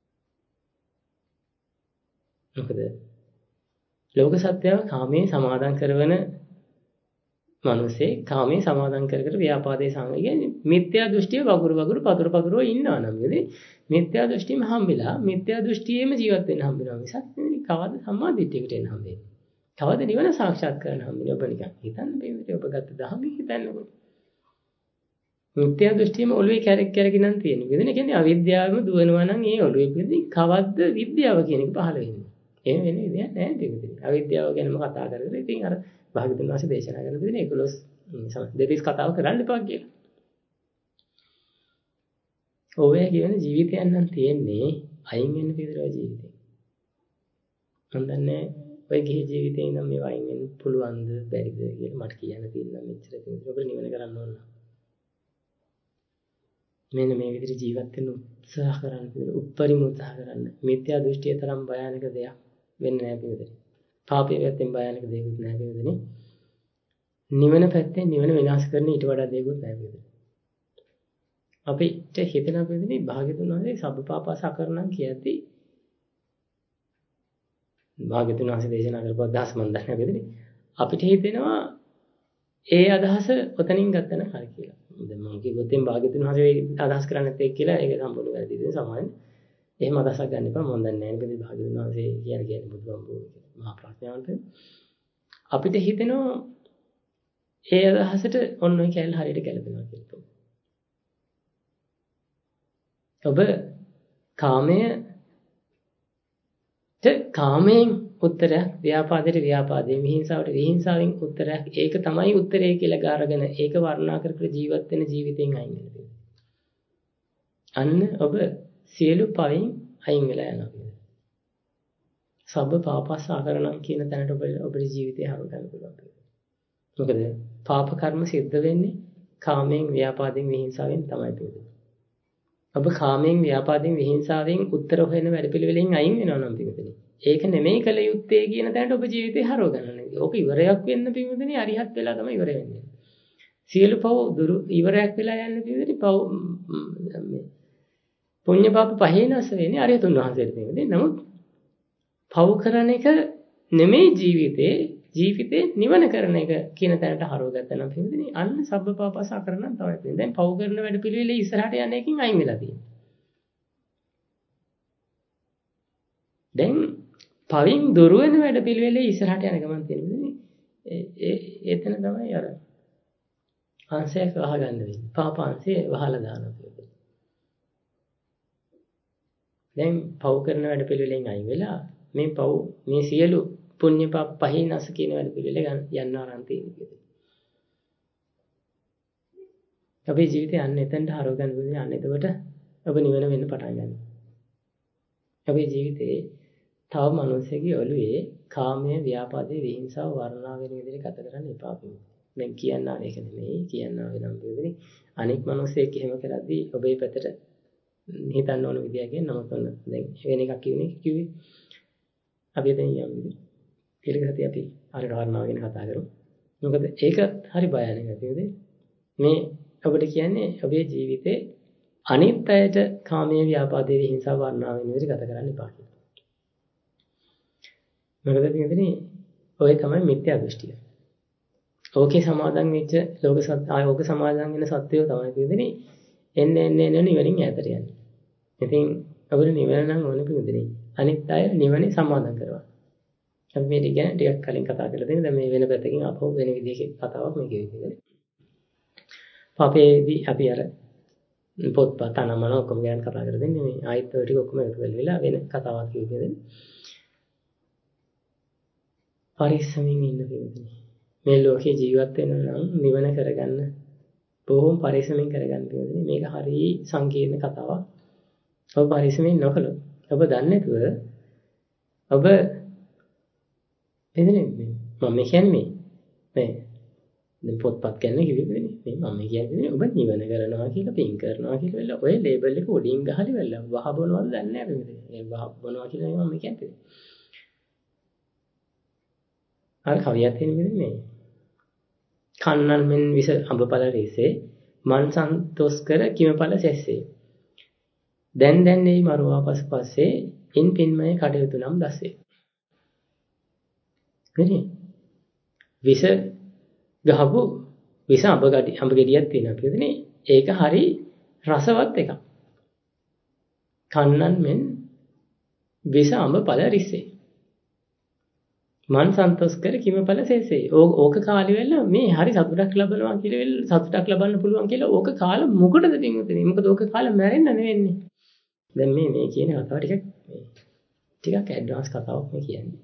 මොකද ලෝක සත්‍යව කාමයේ සමාදන් කරවන මිනිස්සේ කාමයේ සමාදන් කර ව්‍යාපාදයේ සංගය කියන්නේ මිත්‍යා දෘෂ්ටිය වගුරු පතුරු ඉන්නවා නම් මිත්‍යා දෘෂ්ටියම හම්බෙලා මිත්‍යා දෘෂ්ටියේම ජීවත් වෙන්න හම්බෙනවා මිසක් කවද සම්මාදිට්ඨියකට එන්න හම්බෙන්නේ. කවද නිවන සාක්ෂාත් කරගන්න හම්බෙන්නේ. ඔබ නිකන් හිතන්න බෑ ඔබ ගත්ත දහමේ හිතන්නකො. මිත්‍යා දෘෂ්ටියම ඔළුවේ කැරක් නම් තියෙනවා. විදින කියන්නේ අවිද්‍යාවම දුවනවා නම් ඒ ඔළුවේ පිළිදි කවද්ද විද්‍යාව කියන එක පහළ වෙන්නේ. එහෙම වෙන්නේ නෑ නේද? අවිද්‍යාව ගැනම කතා කරගෙන ඉතින් අර භාගතුන් වහන්සේ දේශනා කරන විදිහේ 11 දෙතිස් කතාව කරන්න එපා කියලා. ඔය කියන ජීවිතයක් නම් තියෙන්නේ අයින් වෙන්න පිළිදරව ජීවිතේ. මම දන්නේ ඔය ගිහි ජීවිතේ ඉඳන් මේ වයින් වෙන්න පුළුවන්ද බැරිද කියලා මට කියන්න තියෙනවා මෙච්චර පිළිදර. ඔබ නිවන කරන්න ඕන. මෙන්න මේ විදිහට ජීවත් වෙන්න උත්සාහ කරන්න පිළිදර. උපරිම උත්සාහ කරන්න. මිත්‍යා දෘෂ්ටිය තරම් භයානක දෙයක් වෙන්නේ නැහැ පිළිදර. පාපයේ පැත්තෙන් භයානක දෙයක් නැහැ පිළිදර. නිවන පැත්තෙන් නිවන විනාශ කරන ඊට වඩා දෙයක් නැහැ පිළිදර. අපිට හිතන පිළිදෙනේ භාග්‍යතුන් වහන්සේ සබ්බපාපස අකරණම් කියද්දී භාග්‍යතුන් වහන්සේ දේශනා කරපු අදහස් මම දන්නේ පිළිදෙනේ අපිට හිතෙනවා ඒ අදහස ඔතනින් ගත්තන හරි කියලා. දැන් මම කිව්වොත් එම් භාග්‍යතුන් වහන්සේ අදහස් කරන්නේ නැත්තේ කියලා ඒක සම්පූර්ණ වැරදි දෙයක් සමානයි. එහෙම අදහසක් ගන්න එපා මම දන්නේ නැහැ නේද භාග්‍යතුන් වහන්සේ කියන්නේ බුදුහාමුදුරුවෝ කියලා. මහා ප්‍රඥාවන්ත අපිට හිතෙනවා ඒ අදහසට ඔන්න ඔය කැලේ හරියට ගැලපෙනවා කියලා. ඔබ කාමයෙන් උත්තරයක්, ව්‍යාපාදයට ව්‍යාපාදයෙන්, විහිංසාවට විහිංසාවෙන් උත්තරයක්. ඒක තමයි උත්තරේ කියලා ගාරගෙන ඒක වර්ණනා කර ජීවත් වෙන ජීවිතෙන් අයින් වෙනවා. අන්න ඔබ සියලු පවෙන් අයින් වෙලා යනවා. සබ්බ පාපස්ස ආකරණම් කියන තැනට ඔබේ ජීවිතේ හරව ගන්න පුළුවන්. මොකද පාප කර්ම සිද්ධ වෙන්නේ කාමයෙන්, ව්‍යාපාදයෙන්, විහිංසාවෙන් තමයි තියෙන්නේ. ඔබ කාමයෙන්, ව්‍යාපාදයෙන්, විහිංසාවෙන් උත්තර හොයන වැඩපිළිවෙලෙන් අයින් වෙනවා නම් පිළිතුරේ. ඒක නෙමෙයි කල යුත්තේ කියන තැනට ඔබ ජීවිතේ හරව ගන්න. ඕක ඉවරයක් වෙන්න පින්වතුනි අරිහත් වෙලා තමයි ඉවර වෙන්නේ. සියලු පව දුරු ඉවරයක් වෙලා යන්න පින්වතුනි පව මේ පුණ්‍ය පාප පහේනස වෙන්නේ අරිහතුන් වහන්සේට පින්වතුනි. නමුත් පව කරන එක නෙමෙයි ජීවිතේ නිවන කරන එක කියන තැනට හරව ගත්තා නම් පින්වතුනි අන්න සබ්බපාපස අකරණම් තමයි තියෙන්නේ. දැන් පව කරන වැඩ පිළිවෙලේ ඉස්සරහට යන එකකින් අයින් වෙලා තියෙනවා. දැන් පවින් දුර වෙන වැඩ පිළිවෙලේ ඉස්සරහට යන ගමන් තියෙන්නේ. එතන තමයි අර අංශයක් වහගන්න වෙන්නේ. පාප අංශය වහලා දානවා. දැන් පව කරන වැඩ පිළිවෙලෙන් අයින් වෙලා මේ සියලු පුණ්‍ය පාප පහිනස කියන වැඩ පිළිවෙල යන්න ආරම්භ තියෙනවා. අපේ ජීවිතය අන්න එතනට හරව ගන්න පුළුවන්. අන්න එතකොට ඔබ නිවන වෙන්න පටන් ගන්නවා. අපේ ජීවිතේ තව මිනිස්සෙගේ ඔළුවේ කාමයේ ව්‍යාපාදයේ විහිංසාව වර්ණනා වෙන විදිහට ගත කරන්න එපා පිළිගන්න. දැන් කියන්නා මේක නෙමෙයි කියන්නා වෙනම් පිළිවෙලේ අනෙක් මිනිස්සෙක් එහෙම කරද්දී ඔබේ පැත්තට හිතන්න ඕන විදිය කියන නමුත් ඔන්න දැන් වෙන එකක් කිව්වේ අපි දැන් යම් ඊළඟට අපි අර කාරණාව ගැන කතා කරමු. මොකද ඒකත් හරි භයානක නේද? මේ ඔබට කියන්නේ ඔබේ ජීවිතේ අනිත් අයට කාමයේ ව්‍යාපාදයේ විහිංසාව වර්ණනා වෙන විදිහට ගත කරන්න එපා කියලා. මොකද කියන්නේ ඔය තමයි මිත්‍යා දෘෂ්ටිය. ඕකේ සමාදන් වෙච්ච ලෝක සත්‍ය ඕක සමාදන් වෙන සත්‍යය තමයි කියන්නේ එන්නේ නිවනින් ඈතට යන්නේ. ඉතින් අපිට නිවන නම් ඕනේ පිළිදෙන්නේ. අනිත් අය නිවනේ සමාදන් කරනවා. අපි මේක ගැන ටිකක් කලින් කතා කරලා දෙන්න. දැන් මේ වෙන පැත්තකින් අපහො වෙන විදිහකින් කතාවක් මේකේ විදිහට. අපේදී අපි අර පොත්පත් අනමන ඔක්කොම ගැන කතා කරලා දෙන්නේ මේ ආයත ටික ඔක්කොම එකතු වෙලා වෙන කතාවක් කියුවේ. පරිස්සමින් ඉන්න පිළිදෙන්නේ. මේ ලෝකේ ජීවත් වෙන නම් නිවන කරගන්න බොහොම පරිස්සමින් කරගන්න පිළිදෙන්නේ. මේක හරිය සංකීර්ණ කතාවක්. ඔබ පරිස්සමින් නොකළොත් ඔබ දන්නේ නැතුව ඔබ එදෙන්නේ මම කියන්නේ මේ දැන් පොත්පත් කියන්නේ කිව්වේ මේ මම කියන්නේ ඔබ නිවන කරනවා කියලා පින් කරනවා කියලා වෙලා ඔය ලේබල් එක උඩින් ගහලි වෙලා වහ බොනවද දන්නේ නැහැ අපි මෙතන. ඒ වහ බොනවා කියලා මම කියන්නේ. අර කවියක් තියෙන්නේ මේ කන්නන් මෙන් විස අඹපල රෙසේ මන් සන්තොස් කර කිමපල සැස්සේ දැන් මේ මරුවා පස්සේ ඉන් පින්මය කටයුතු නම් දැසේ. හරි විස ගහපු විස අඹ ගෙඩියක් තියෙනවා කියදනේ ඒක හරි රසවත් එකක්. කන්නන් මෙන් විස අඹපල රිසේ මන් සන්තොස් කර කිමපල සැස්සේ. ඕක කාලේ වෙලා මේ හරි සතුටක් ලබනවා කියලා සතුටක් ලබන්න පුළුවන් කියලා ඕක කාල මොකටද පින්වතුනි? මොකද ඕක කාල මැරෙන්න නෙවෙන්නේ. දැන් මේ කියන කතාව ටිකක් ඇඩ්වාන්ස් කතාවක් මේ කියන්නේ.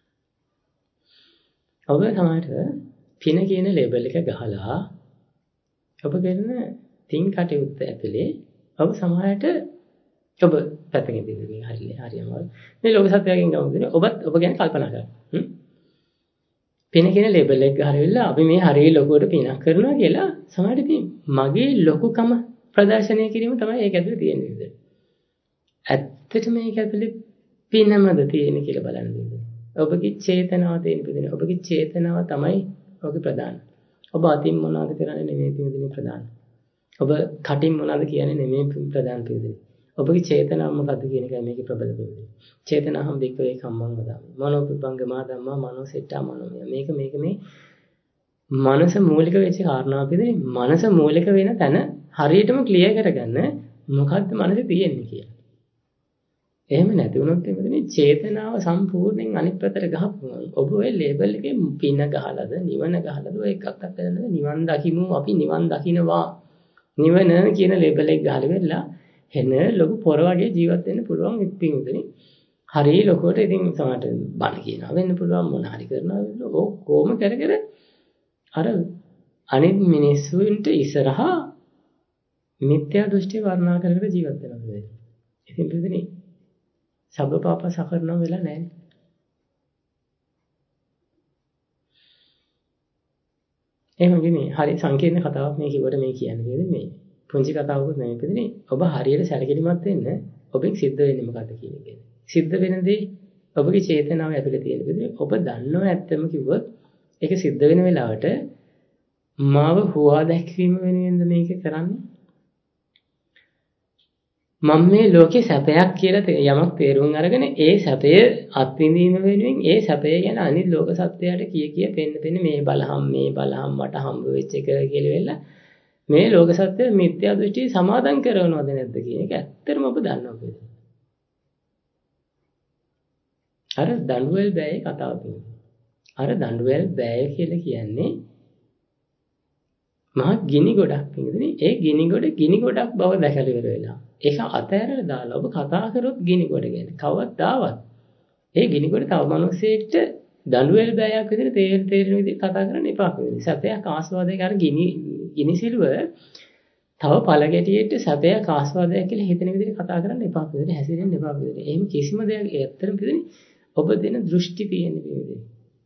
ඔබ තමයි පින කියන ලේබල් එක ගහලා ඔබ කරන තින් කටයුත්ත ඇතුලේ ඔබ සමාජයට ඔබ පැත්තකින් දෙන්නේ හරියම මේ ලෝක සත්‍යයෙන් ගමුනේ ඔබ ගැන කල්පනා කරන්න. පින කියන ලේබල් එක ගහලා අපි මේ හරිය ලොකුවට පිනක් කරනවා කියලා සමාජයට මගේ ලොකුකම ප්‍රදර්ශනය කිරීම තමයි ඒක ඇතුලේ තියෙන්නේ. ඇත්තටම මේක ඇතුලේ පිනමද තියෙන කියලා බලන්න ඕනේ. ඔබගේ චේතනාව තියෙන පිළිදෙන. ඔබගේ චේතනාව තමයි ඔබගේ ප්‍රධාන. ඔබ අතින් මොනවද කරන්නේ නෙමෙයි පිළිදෙන ප්‍රධාන. ඔබ කටින් මොනවද කියන්නේ නෙමෙයි ප්‍රධාන පිළිදෙන. ඔබගේ චේතනාව මොකද්ද කියන එකයි මේකේ ප්‍රබල පිළිදෙන. චේතනාහම් වික්‍රේ කම්මං වදාමි. මනෝපුබ්බංගමා ධම්මා මනෝසෙට්ටා මනෝමය. මේක මේ මනස මූලික වෙච්ච කාරණාව පිළිදෙන. මනස මූලික වෙන තැන හරියටම ක්ලියර් කරගන්න මොකද්ද මනසේ තියෙන්නේ කියලා. එහෙම නැති වුණොත් එතනදී චේතනාව සම්පූර්ණයෙන් අනිත් පැත්තට ගහපුවා. ඔබ ඔය ලේබල් එකේ පින ගහලාද නිවන ගහලාද ඔය එකක්වත් කරන්නේ නිවන් දකිමු අපි නිවන් දකින්නවා. නිවන කියන ලේබල් එක ගහලා වෙලා එන ලොකු පොර වගේ ජීවත් වෙන්න පුළුවන් ඉතින් හරිය ලොකුවට ඉතින් සමහරට බණ කියනවා වෙන්න පුළුවන් මොන හරි කරනවා ඕක කොහොම කර අර අනිත් මිනිස්සුන්ට ඉස්සරහා මිත්‍යා දෘෂ්ටි වර්ණනා කර ජීවත් වෙනවා. ඉතින් පිළිදෙනේ සබ්බපාප සකරණම් වෙලා නැහැ. එහෙනම් මේ හරි සංකීර්ණ කතාවක් මේ කිව්වට මේ කියන්නේ මේ පුංචි කතාවකුත් නෙමෙයි පිළිදෙනේ. ඔබ හරියට සැලකිලිමත් වෙන්න ඔබෙන් සිද්ධ වෙන්නේ මොකද්ද කියන එක. සිද්ධ වෙන දේ ඔබගේ චේතනාව ඇතුලේ තියෙන විදිහ ඔබ දන්නව ඇත්තම කිව්වොත් ඒක සිද්ධ වෙන වෙලාවට මාව හුවා දැක්වීම වෙනුවෙන්ද මේක කරන්නේ? මම මේ ලෝකේ සැපයක් කියලා යමක් තේරුම් අරගෙන ඒ සැපය අත්විඳීම වෙනුවෙන් ඒ සැපය ගැන අනිත් ලෝක සත්‍යයට කිය පෙන්න මේ බලහම් මට හම්බ වෙච්ච එක කියලා වෙලා මේ ලෝක සත්‍ය මිත්‍යා දෘෂ්ටි සමාදන් කරනවද නැද්ද කියන එක ඇත්තටම ඔබ දන්නවද? අර දඬුවල් බෑයේ කතාව තියෙනවා. අර දඬුවල් බෑය කියලා කියන්නේ මහා ගිනි ගොඩක් පිටින් ඒ ගිනි ගොඩක් බව දැකලා ඉවර වෙලා. ඒක අතහැරලා දාලා ඔබ කතා කරොත් ගිනි ගොඩ ගැන කවදාවත් ඒ ගිනි ගොඩ තව මිනිස්සෙක්ට දඬුවල් බෑයක් විදිහට තේරෙන විදිහට කතා කරන්න එපා කියලා. සත්‍යයක් ආස්වාදයක් අර ගිනි සිලුව තව පළගැටියෙට සත්‍යයක් ආස්වාදයක් කියලා හිතෙන විදිහට කතා කරන්න එපා කියලා. හැසිරෙන්න එපා කියලා. එහෙම කිසිම දෙයක් ඇත්තටම පිටින් ඔබ දෙන දෘෂ්ටි තියෙන විදිහට.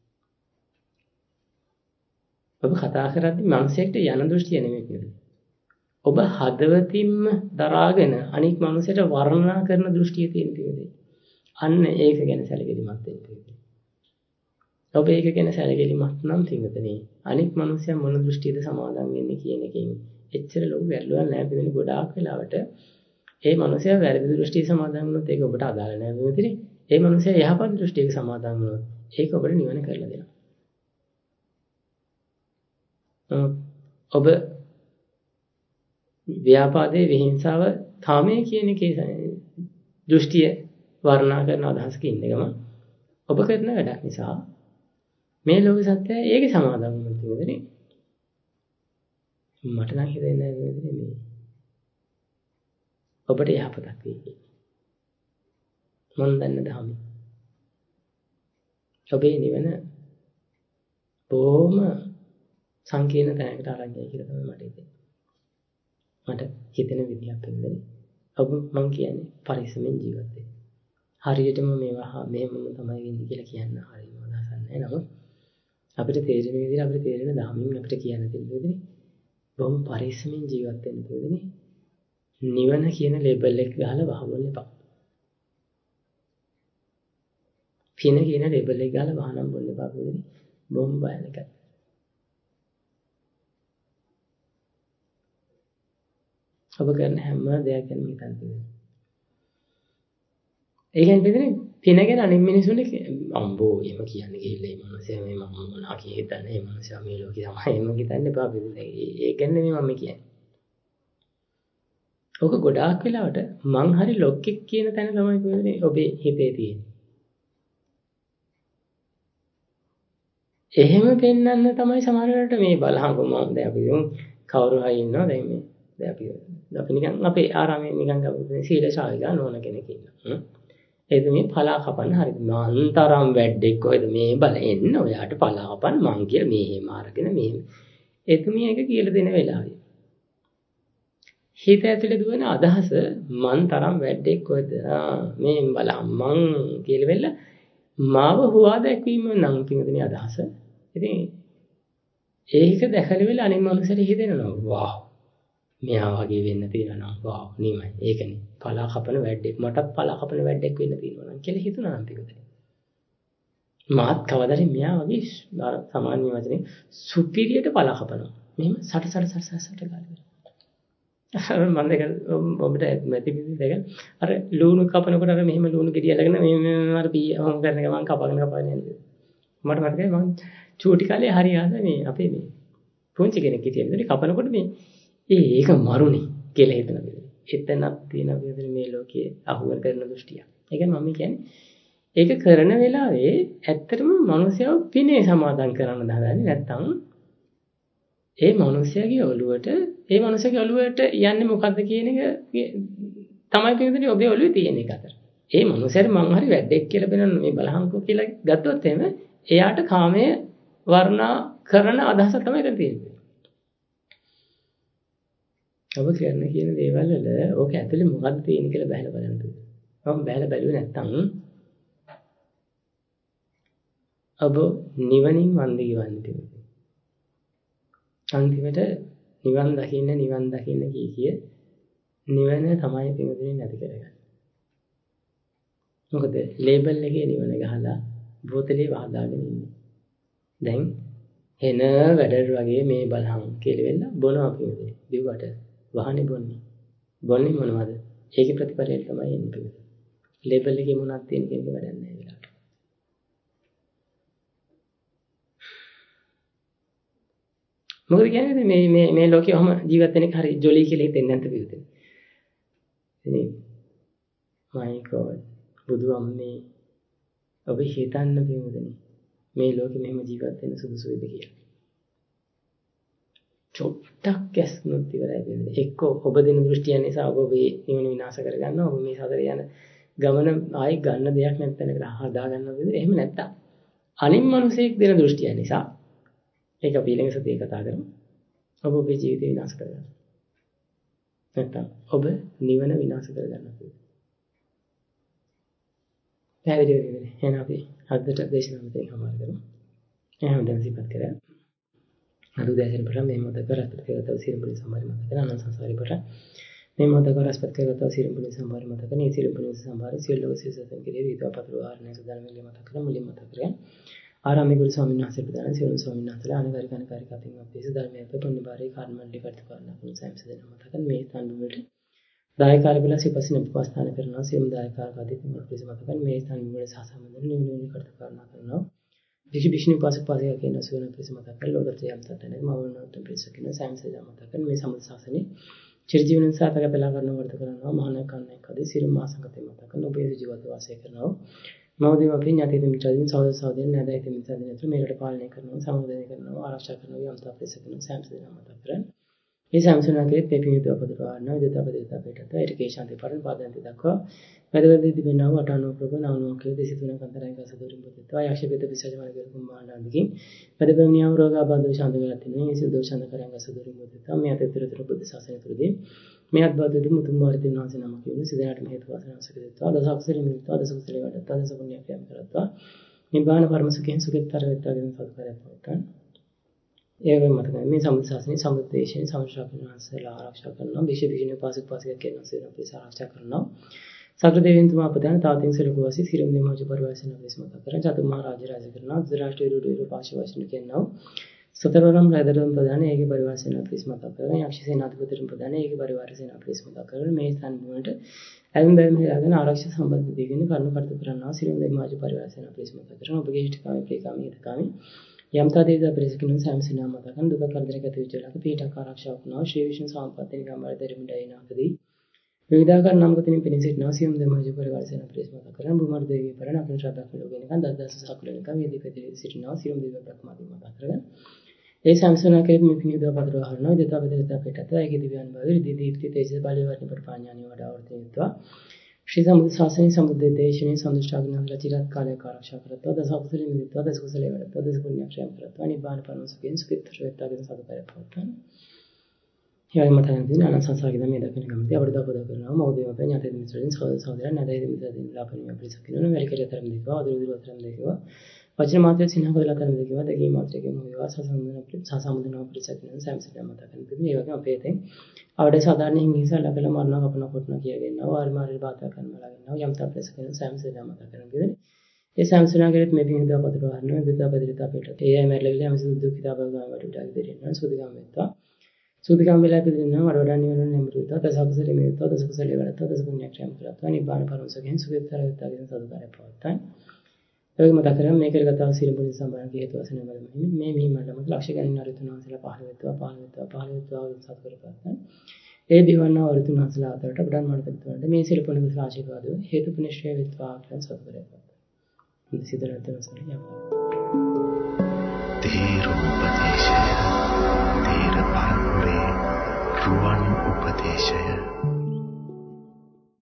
ඔබ කතා කරද්දී මනුස්සයෙක්ට යන දෘෂ්ටිය නෙමෙයි කියන්නේ. ඔබ හදවතින්ම දරාගෙන අනික් මනුස්සයට වර්ණනා කරන දෘෂ්ටිය තියෙන තියෙන්නේ. අන්න ඒක ගැන සැලකිලිමත් වෙන්න. ඔබ ඒක ගැන සැලකිලිමත් නම් තිඟතනේ. අනික් මනුස්සයා මොන දෘෂ්ටියද සමාදන් වෙන්නේ කියන එකෙන් එච්චර ලොකු වැරද්දක් නැහැ පිළිදෙන ගොඩාක් වෙලාවට ඒ මනුස්සයා වැරදි දෘෂ්ටිය සමාදන් වුණොත් ඒක ඔබට අදාළ නැහැ වෙන්නේ. ඒ මනුස්සයා යහපත් දෘෂ්ටියක සමාදන් වුණොත් ඒක ඔබට නිවන කරලා දෙනවා. ඔබ ව්‍යාපාදයේ විහිංසාව කාමයේ කියන එකේ දෘෂ්ටිය වර්ණනා කරන අදහසක ඉන්න ගම ඔබ කරන වැඩක් නිසා මේ ලෝක සත්‍යය ඒකේ සමාදම් වෙන්න තියෙන්නේ. මට නම් හිතෙන්නේ නැහැ මේ ඔබට යහපතක් වෙයි. මම දන්න ධර්ම. ඔබේ නිවන බොහොම සංකීර්ණ තැනකට අරන් ගියා කියලා තමයි මට හිතෙන්නේ. මට හිතෙන විදිහක් වෙන්නේ. ඔබ මම කියන්නේ පරිස්සමෙන් ජීවත් වෙන්න. හරියටම මේවා මෙහෙම තමයි වෙන්නේ කියලා කියන්න හරියම අදහසක් නැහැ. නමුත් අපිට තේරෙන විදිහට අපිට තේරෙන ධර්මයෙන් අපිට කියන්න තියෙන විදිහනේ බොහොම පරිස්සමෙන් ජීවත් වෙන්න ඕනේ. නිවන කියන ලේබල් එක ගහලා වහවන්න එපා. පින කියන ලේබල් එක ගහලා වහනම් බොන්න එපා කියන්නේ බොහොම භයානකයි. ඔබ කරන හැම දෙයක් ගැන හිතන්න තියෙනවා. ඒ කියන්නේ පින ගැන අනිත් මිනිස්සුන්ට අම්බෝ එහෙම කියන්නේ ගිහිල්ලා මේ මනුස්සයා මේ මම මොනවා කියහිතන්නේ මේ මනුස්සයා මේ ලෝකේ තමයි එහෙම හිතන්න එපා බෙදලා. ඒ කියන්නේ මම කියන්නේ. ඔක ගොඩාක් වෙලාවට මං හරි ලොක්ෙක් කියන තැන තමයි කියන්නේ ඔබේ හිතේ තියෙන්නේ. එහෙම පෙන්වන්න තමයි සමහර වෙලාවට මේ බලහංගු මම දැන් අපි කවුරු හරි ඉන්නවා දැන් මේ දැන් අපි නිකන් අපේ ආරාමයේ නිකන් ගමු සීල ශාලිකා නෝන කෙනෙක් ඉන්නවා. ඒක මේ පලා කපන්න හරිද මාන්තරම් වැඩෙක් කොහෙද මේ බල එන්න ඔයාට පලා කපන්න මං කියලා මෙහෙම අරගෙන මෙහෙම එතුමිය එක කියලා දෙන වෙලාවේ හිත ඇතුලේ දුවන අදහස මං තරම් වැඩෙක් කොහෙද මේ බලම් මං කියලා වෙලා මාව හුවා දැක්වීම නම් පිටුනේ අදහස ඉතින් ඒක දැකලා වෙලා අනිත් මනුස්සයට හිතෙනවා වාව් මෙයා වගේ වෙන්න තියෙනවා නම් වාව් නිමයි ඒකනේ පලා කපන වැඩෙක් මටත් පලා කපන වැඩෙක් වෙන්න තියෙනවා නම් කියලා හිතුණා නම් පිටුනේ මාත් කවදාද මෙයා වගේ සාමාන්‍ය වචනේ සුපිරියට පලා කපනවා මෙහෙම සට ගාලා මම දෙක ඔබට මැටි පිටි දෙක අර ලුණු කපනකොට අර මෙහෙම ලුණු ගෙඩිය අරගෙන මෙහෙම අර පී හොම් කරන ගමන් කපගෙන යන්නේ මට මතකයි මම චූටි කාලේ හරි ආසයි මේ අපේ මේ පුංචි කෙනෙක් හිටියේ කපනකොට මේ ඒක මරුනේ කියලා හිතනවා එතනක් තියෙනවා මේ ලෝකයේ අහුවර කරන දෘෂ්ටිය. ඒක මම කියන්නේ ඒක කරන වෙලාවේ ඇත්තටම මිනිස්සුව පිනේ සමාදන් කරන්න හදන්නේ නැත්තම් ඒ මිනිස්සයාගේ ඔළුවට යන්නේ මොකද්ද කියන එක තමයි පිටින් ඔබේ ඔළුවේ තියෙන එක අතර. ඒ මිනිස්සයාට මං හරි වැඩෙක් කියලා බෙනන මේ බලහංකෝ කියලා ගත්තොත් එහෙම එයාට කාමයේ වර්ණා කරන අදහස තමයි එතන තියෙන්නේ. ඔබ කියන දේවල් වල ඕක ඇතුලේ මොකද්ද තියෙන්නේ කියලා බැලලා බලන්න ඕනේ. මම බැලලා බැලුවේ නැත්තම් ඔබ නිවනින් වන්දි ගවන්නේ. අන්තිමට නිවන් දකින්න කිය නිවන තමයි පිටුනේ නැති කරගන්නේ. මොකද ලේබල් එකේ නිවන ගහලා බෝතලේ වහදාගෙන ඉන්නේ. දැන් එන වැඩට වගේ මේ බලහන් කියලා වෙන්න බොනවා පිළිදේ. දිවට වහනේ බොන්නේ. බොන්නේ මොනවද? ඒකේ ප්‍රතිපලය තමයි එන්නේ පිළිදේ. ලේබල් එකේ මොනවද තියෙන කියන එක වැඩක් නැහැ වෙලාවට. මොකද කියන්නේ මේ ලෝකේ වහම ජීවත් වෙන එක හරි ජොලි කියලා හිතෙන්නේ නැද්ද පිළිදේ. ඉතින් my god බුදු අම්මේ ඔබ හිතන්න පිළිදෙනේ. මේ ලෝකෙ මෙහෙම ජීවත් වෙන්න සුදුසුයිද කියලා. චොට්ටක් ගැස්නොත් ඉවරයි වෙන්නේ. එක්ක ඔබ දෙන දෘෂ්ටිය නිසා ඔබ මේ නිවන විනාශ කරගන්නවා. ඔබ මේ සතර යන ගමන ආයි ගන්න දෙයක් නැත්නම් හදා ගන්නවා වේද? එහෙම නැත්තම් අනිත් මිනිසෙක් දෙන දෘෂ්ටිය නිසා ඒක අපි ඊළඟ සතියේ කතා කරමු. ඔබ ඔබේ ජීවිතේ විනාශ කරගන්නවා. නැත්තම් ඔබ නිවන විනාශ කරගන්නවා. පැහැදිලි වෙන්නේ. එහෙනම් අපි අදට දේශනාව මෙතන හමාර කරමු. එහෙනම් දැන් සිපත් කරා. අද දැසෙන පටන් මේ මොහොත කරත් කරත සිරිපුරි සම්මාරි මත කරන අනන්ත සංසාරي පටන් මේ මොහොත කරස්පත් කරත සිරිපුරි සම්මාරි මත කරන ඒ සිරිපුරි සම්මාරි සියලු සිසතන් කිරේ විදවා පතුරු ආරණ්‍ය සදාන මෙලි මත කරන මුලින් මත කරගෙන ආරාමේ ගුරු ස්වාමීන් වහන්සේ ප්‍රදාන සියලු ස්වාමීන් වහන්සේලා අනිවාර්යකාරී කතින් අපේස ධර්මයේ පුණ්‍ය බාරේ කර්මණ්ඩි කර්තකරණ කුණ සම්සදෙන මත කරන මේ ස්ථාන වලට දායකාර බල සිපසින උපස්ථාන කරනවා සියලු දායකාර කතින් අපේස මත කරන මේ ස්ථාන වල සාසමඳන නිවිනි කර්තකරණ කරනවා විශේෂණ උපාසක පාසක කියන සුවන ප්‍රතිස මතක් කරලා ලෝකත්‍රය යම්තටනේ මවන්නත් ප්‍රතිස කියන සයන්සය මතක් කරන මේ සම්බුද්ධ ශාසනේ චිරජීවන සාතක බලා කරන වර්ධ කරනවා මහාන කන්නේ කදී සිරු මාසංගතේ මතක් කරන ඔබේ ජීවිත වාසය කරනවා මවදේව අපේ ඥාතිද මිත්‍රාදීන් සහෝදර සහෝදරයන් නැදයිත මිත්‍රාදීන් අතර මේකට පාලනය කරනවා සමුදය කරනවා ආරක්ෂා කරනවා යම්ත ප්‍රතිස කියන සයන්සය මතක් කරන මේ සම්සුනාගේ පෙපිමිත අපදරවන්න විදතාපදිත අපේට ඒකේ ශාන්ති පරණ පාදන්ති දක්වා වැදගත් තිබෙනවා වටානෝ ප්‍රභ නාමෝකේ දෙසිතුන කන්තරයන් ගසදොරින් පුතත්වා යක්ෂපිත විසජමන ගරුකුම් මාණ්ඩාන්දිකින් වැදගත්නියව රෝගාබාධ ශාන්ත වෙලා තිනේ ඒ සිදු දෝෂාන්ත කරයන් ගසදොරින් පුතත්වා මේ අතතරතර බුද්ධ ශාසනය තුරදී මේ අත්බාධ මුතුන් මාර්තින් වහන්සේ නමක වූ සිදයාට මෙහෙත වාසනාව සකදෙත්වා දසකුසලෙ මිත්වා දසකුසලෙ වඩත්වා දස පුණ්‍ය ක්‍රියාම් කරත්වා නිබ්බාන පරම සුඛයෙන් සුඛිතතර වෙත්වාගෙන සතුටුකරයක් පවත්වන්න ඒවෙන් මතකයි මේ සම්බුද්ධ ශාසනයේ සම්බුද්ධ දේශනේ සම්ශ්‍රාපන වහන්සේලා ආරක්ෂා කරනවා විශේෂ පාසක පාසක කියන සේන අපේ ආරක්ෂා කරනවා සතර දෙවියන් තුමා ප්‍රදාන තාතින් සලකුවාසී සිරින් දෙමෝජ පරිවාසන ප්‍රේසමත කරන චතු මහ රාජ කරනවා ධරාෂ්ට්‍ර විරුද්ධ පාශ වශයෙන් කියනවා සතරවරම් රාජදරම් ප්‍රදාන ඒකේ පරිවාසන ප්‍රේසමත කරන යක්ෂ සේනාධිපතිතුම ප්‍රදාන ඒකේ පරිවාර සේන ප්‍රේසමත කරන මේ ස්ථාන වලට ඇලුම් බැලුම් හේලාගෙන ආරක්ෂක සම්බන්ධ දෙවියන් කරුණු කටයුතු කරනවා සිරින් දෙමෝජ පරිවාසන ප්‍රේසමත කරන ඔබගේ ඉෂ්ඨකාමී ප්‍රේකාමී හිතකාමී යම්තා දේවතා ප්‍රේසකිනුන් සම්සිනා මත කරන දුක කරදරක තිවිචලක පීඨක ආරක්ෂා වුණා ශ්‍රී විෂ්ණු සම්පත්තිනි ගම්බර දරිමුඩයිනාකදී විවිධාකාර නාමකතින් පිණිසිටනවා සියම් දෙමජ පරිවාර සේන ප්‍රේසමත කරන බුමර දේවී පරණ අපේ ශ්‍රද්ධා කළෝගෙනකන් දදස සකුලනික වේදී පෙතේ සිටිනවා සියම් දේව බ්‍රහ්මාදී මත කරගෙන ඒ සම්සනා කෙරෙහි මේ පිණිදව පතර වහනවා දෙතා බෙදෙතා පිටත ඒකේ දිව්‍යන් භාවය දීප්ති තේජස බලය වර්ණ පරිපාඥානිය වඩා වර්ධිතවා ශ්‍රී සම්බුද්ධ ශාසනයේ සම්බුද්ධ දේශනේ සම්දුෂ්ඨාග්නහල චිරත් කාලයක ආරක්ෂා කරත්වා දස කුසලෙ නිදිත්වා දස කුසලෙ වඩත්වා දස පුණ්‍ය ක්‍රියාම් කරත්වා නිබ්බාන පරම සුඛයෙන් සුඛිතතර වෙත්වාගෙන සතුටුකරයක් පවත්වන්න යයි මතයන් දින අනන්ත සංසාරික මේ දකින ගමන්දී අපට දපද කරනවා මෞදේව අපේ ඥාති මිත්‍රයන් සහෝදර සහෝදරයන් නැදයි මිත්‍රයන් ලාපණිය ප්‍රතිසකිනන වැලිකලතරම් දෙකවා අදුරුදුරතරම් දෙකවා වචන මාත්‍ය සිනහවලතරම් දෙකවා දෙකී මාත්‍රකේ මොහේවා සසමුදන ප්‍රතිසකිනන සම්සිත මතකන් පිළිමේ වගේ අපේ තෙන් අවඩ සාධාරණ හිංසා ලකල මරණ කපන කොටන කියගෙනවා වාරි මාරි බාධා කරනවා ලගෙනවා යම් තා ප්‍රතිසකිනන සම්සිත මතකන් කියන්නේ ඒ සම්සුනාගෙත් මේ පිහින්දව පතර වහනවා විදතා බදිරතා පිටත ඒ අය මැරලා ගිහලා මිසු දුක් හිතා බලනවා වඩ උඩ දෙරිනවා සුදිගම් වෙත්තා සුදිගම් වෙලා පිළිදෙනවා වඩ වඩා නිවන නැඹුරුතා දසකුසලෙ මෙත්තා දසකුසලෙ වඩත්තා දස පුණ්‍ය ක්‍රියාම් කරත්තා නිබ්බාන පරම සුඛයෙන් සුඛිතතර වෙත්වාගෙන සතුටුකාරය පවත්තන් ඒක මතක කරගන්න මේ කරගතාව සිරිපුණි සම්බන්ධ හේතු වශයෙන් බලමු මේ මීමලම ලක්ෂ ගණන් අරිතුනාසලා 15 සතු කරපත්තන් ඒ දිවන්නා අරිතුනාසලා අතරට බඩන් මඩතට මේ සිරිපුණි කුසල ආශිර්වාද හේතු පුණ්‍යශ්‍රේ වෙත්වා කියන සතු කරපත්තන් සිදරතන සරියම තේරුපදේශය තේර පරපුරේ රුවන් උපදේශය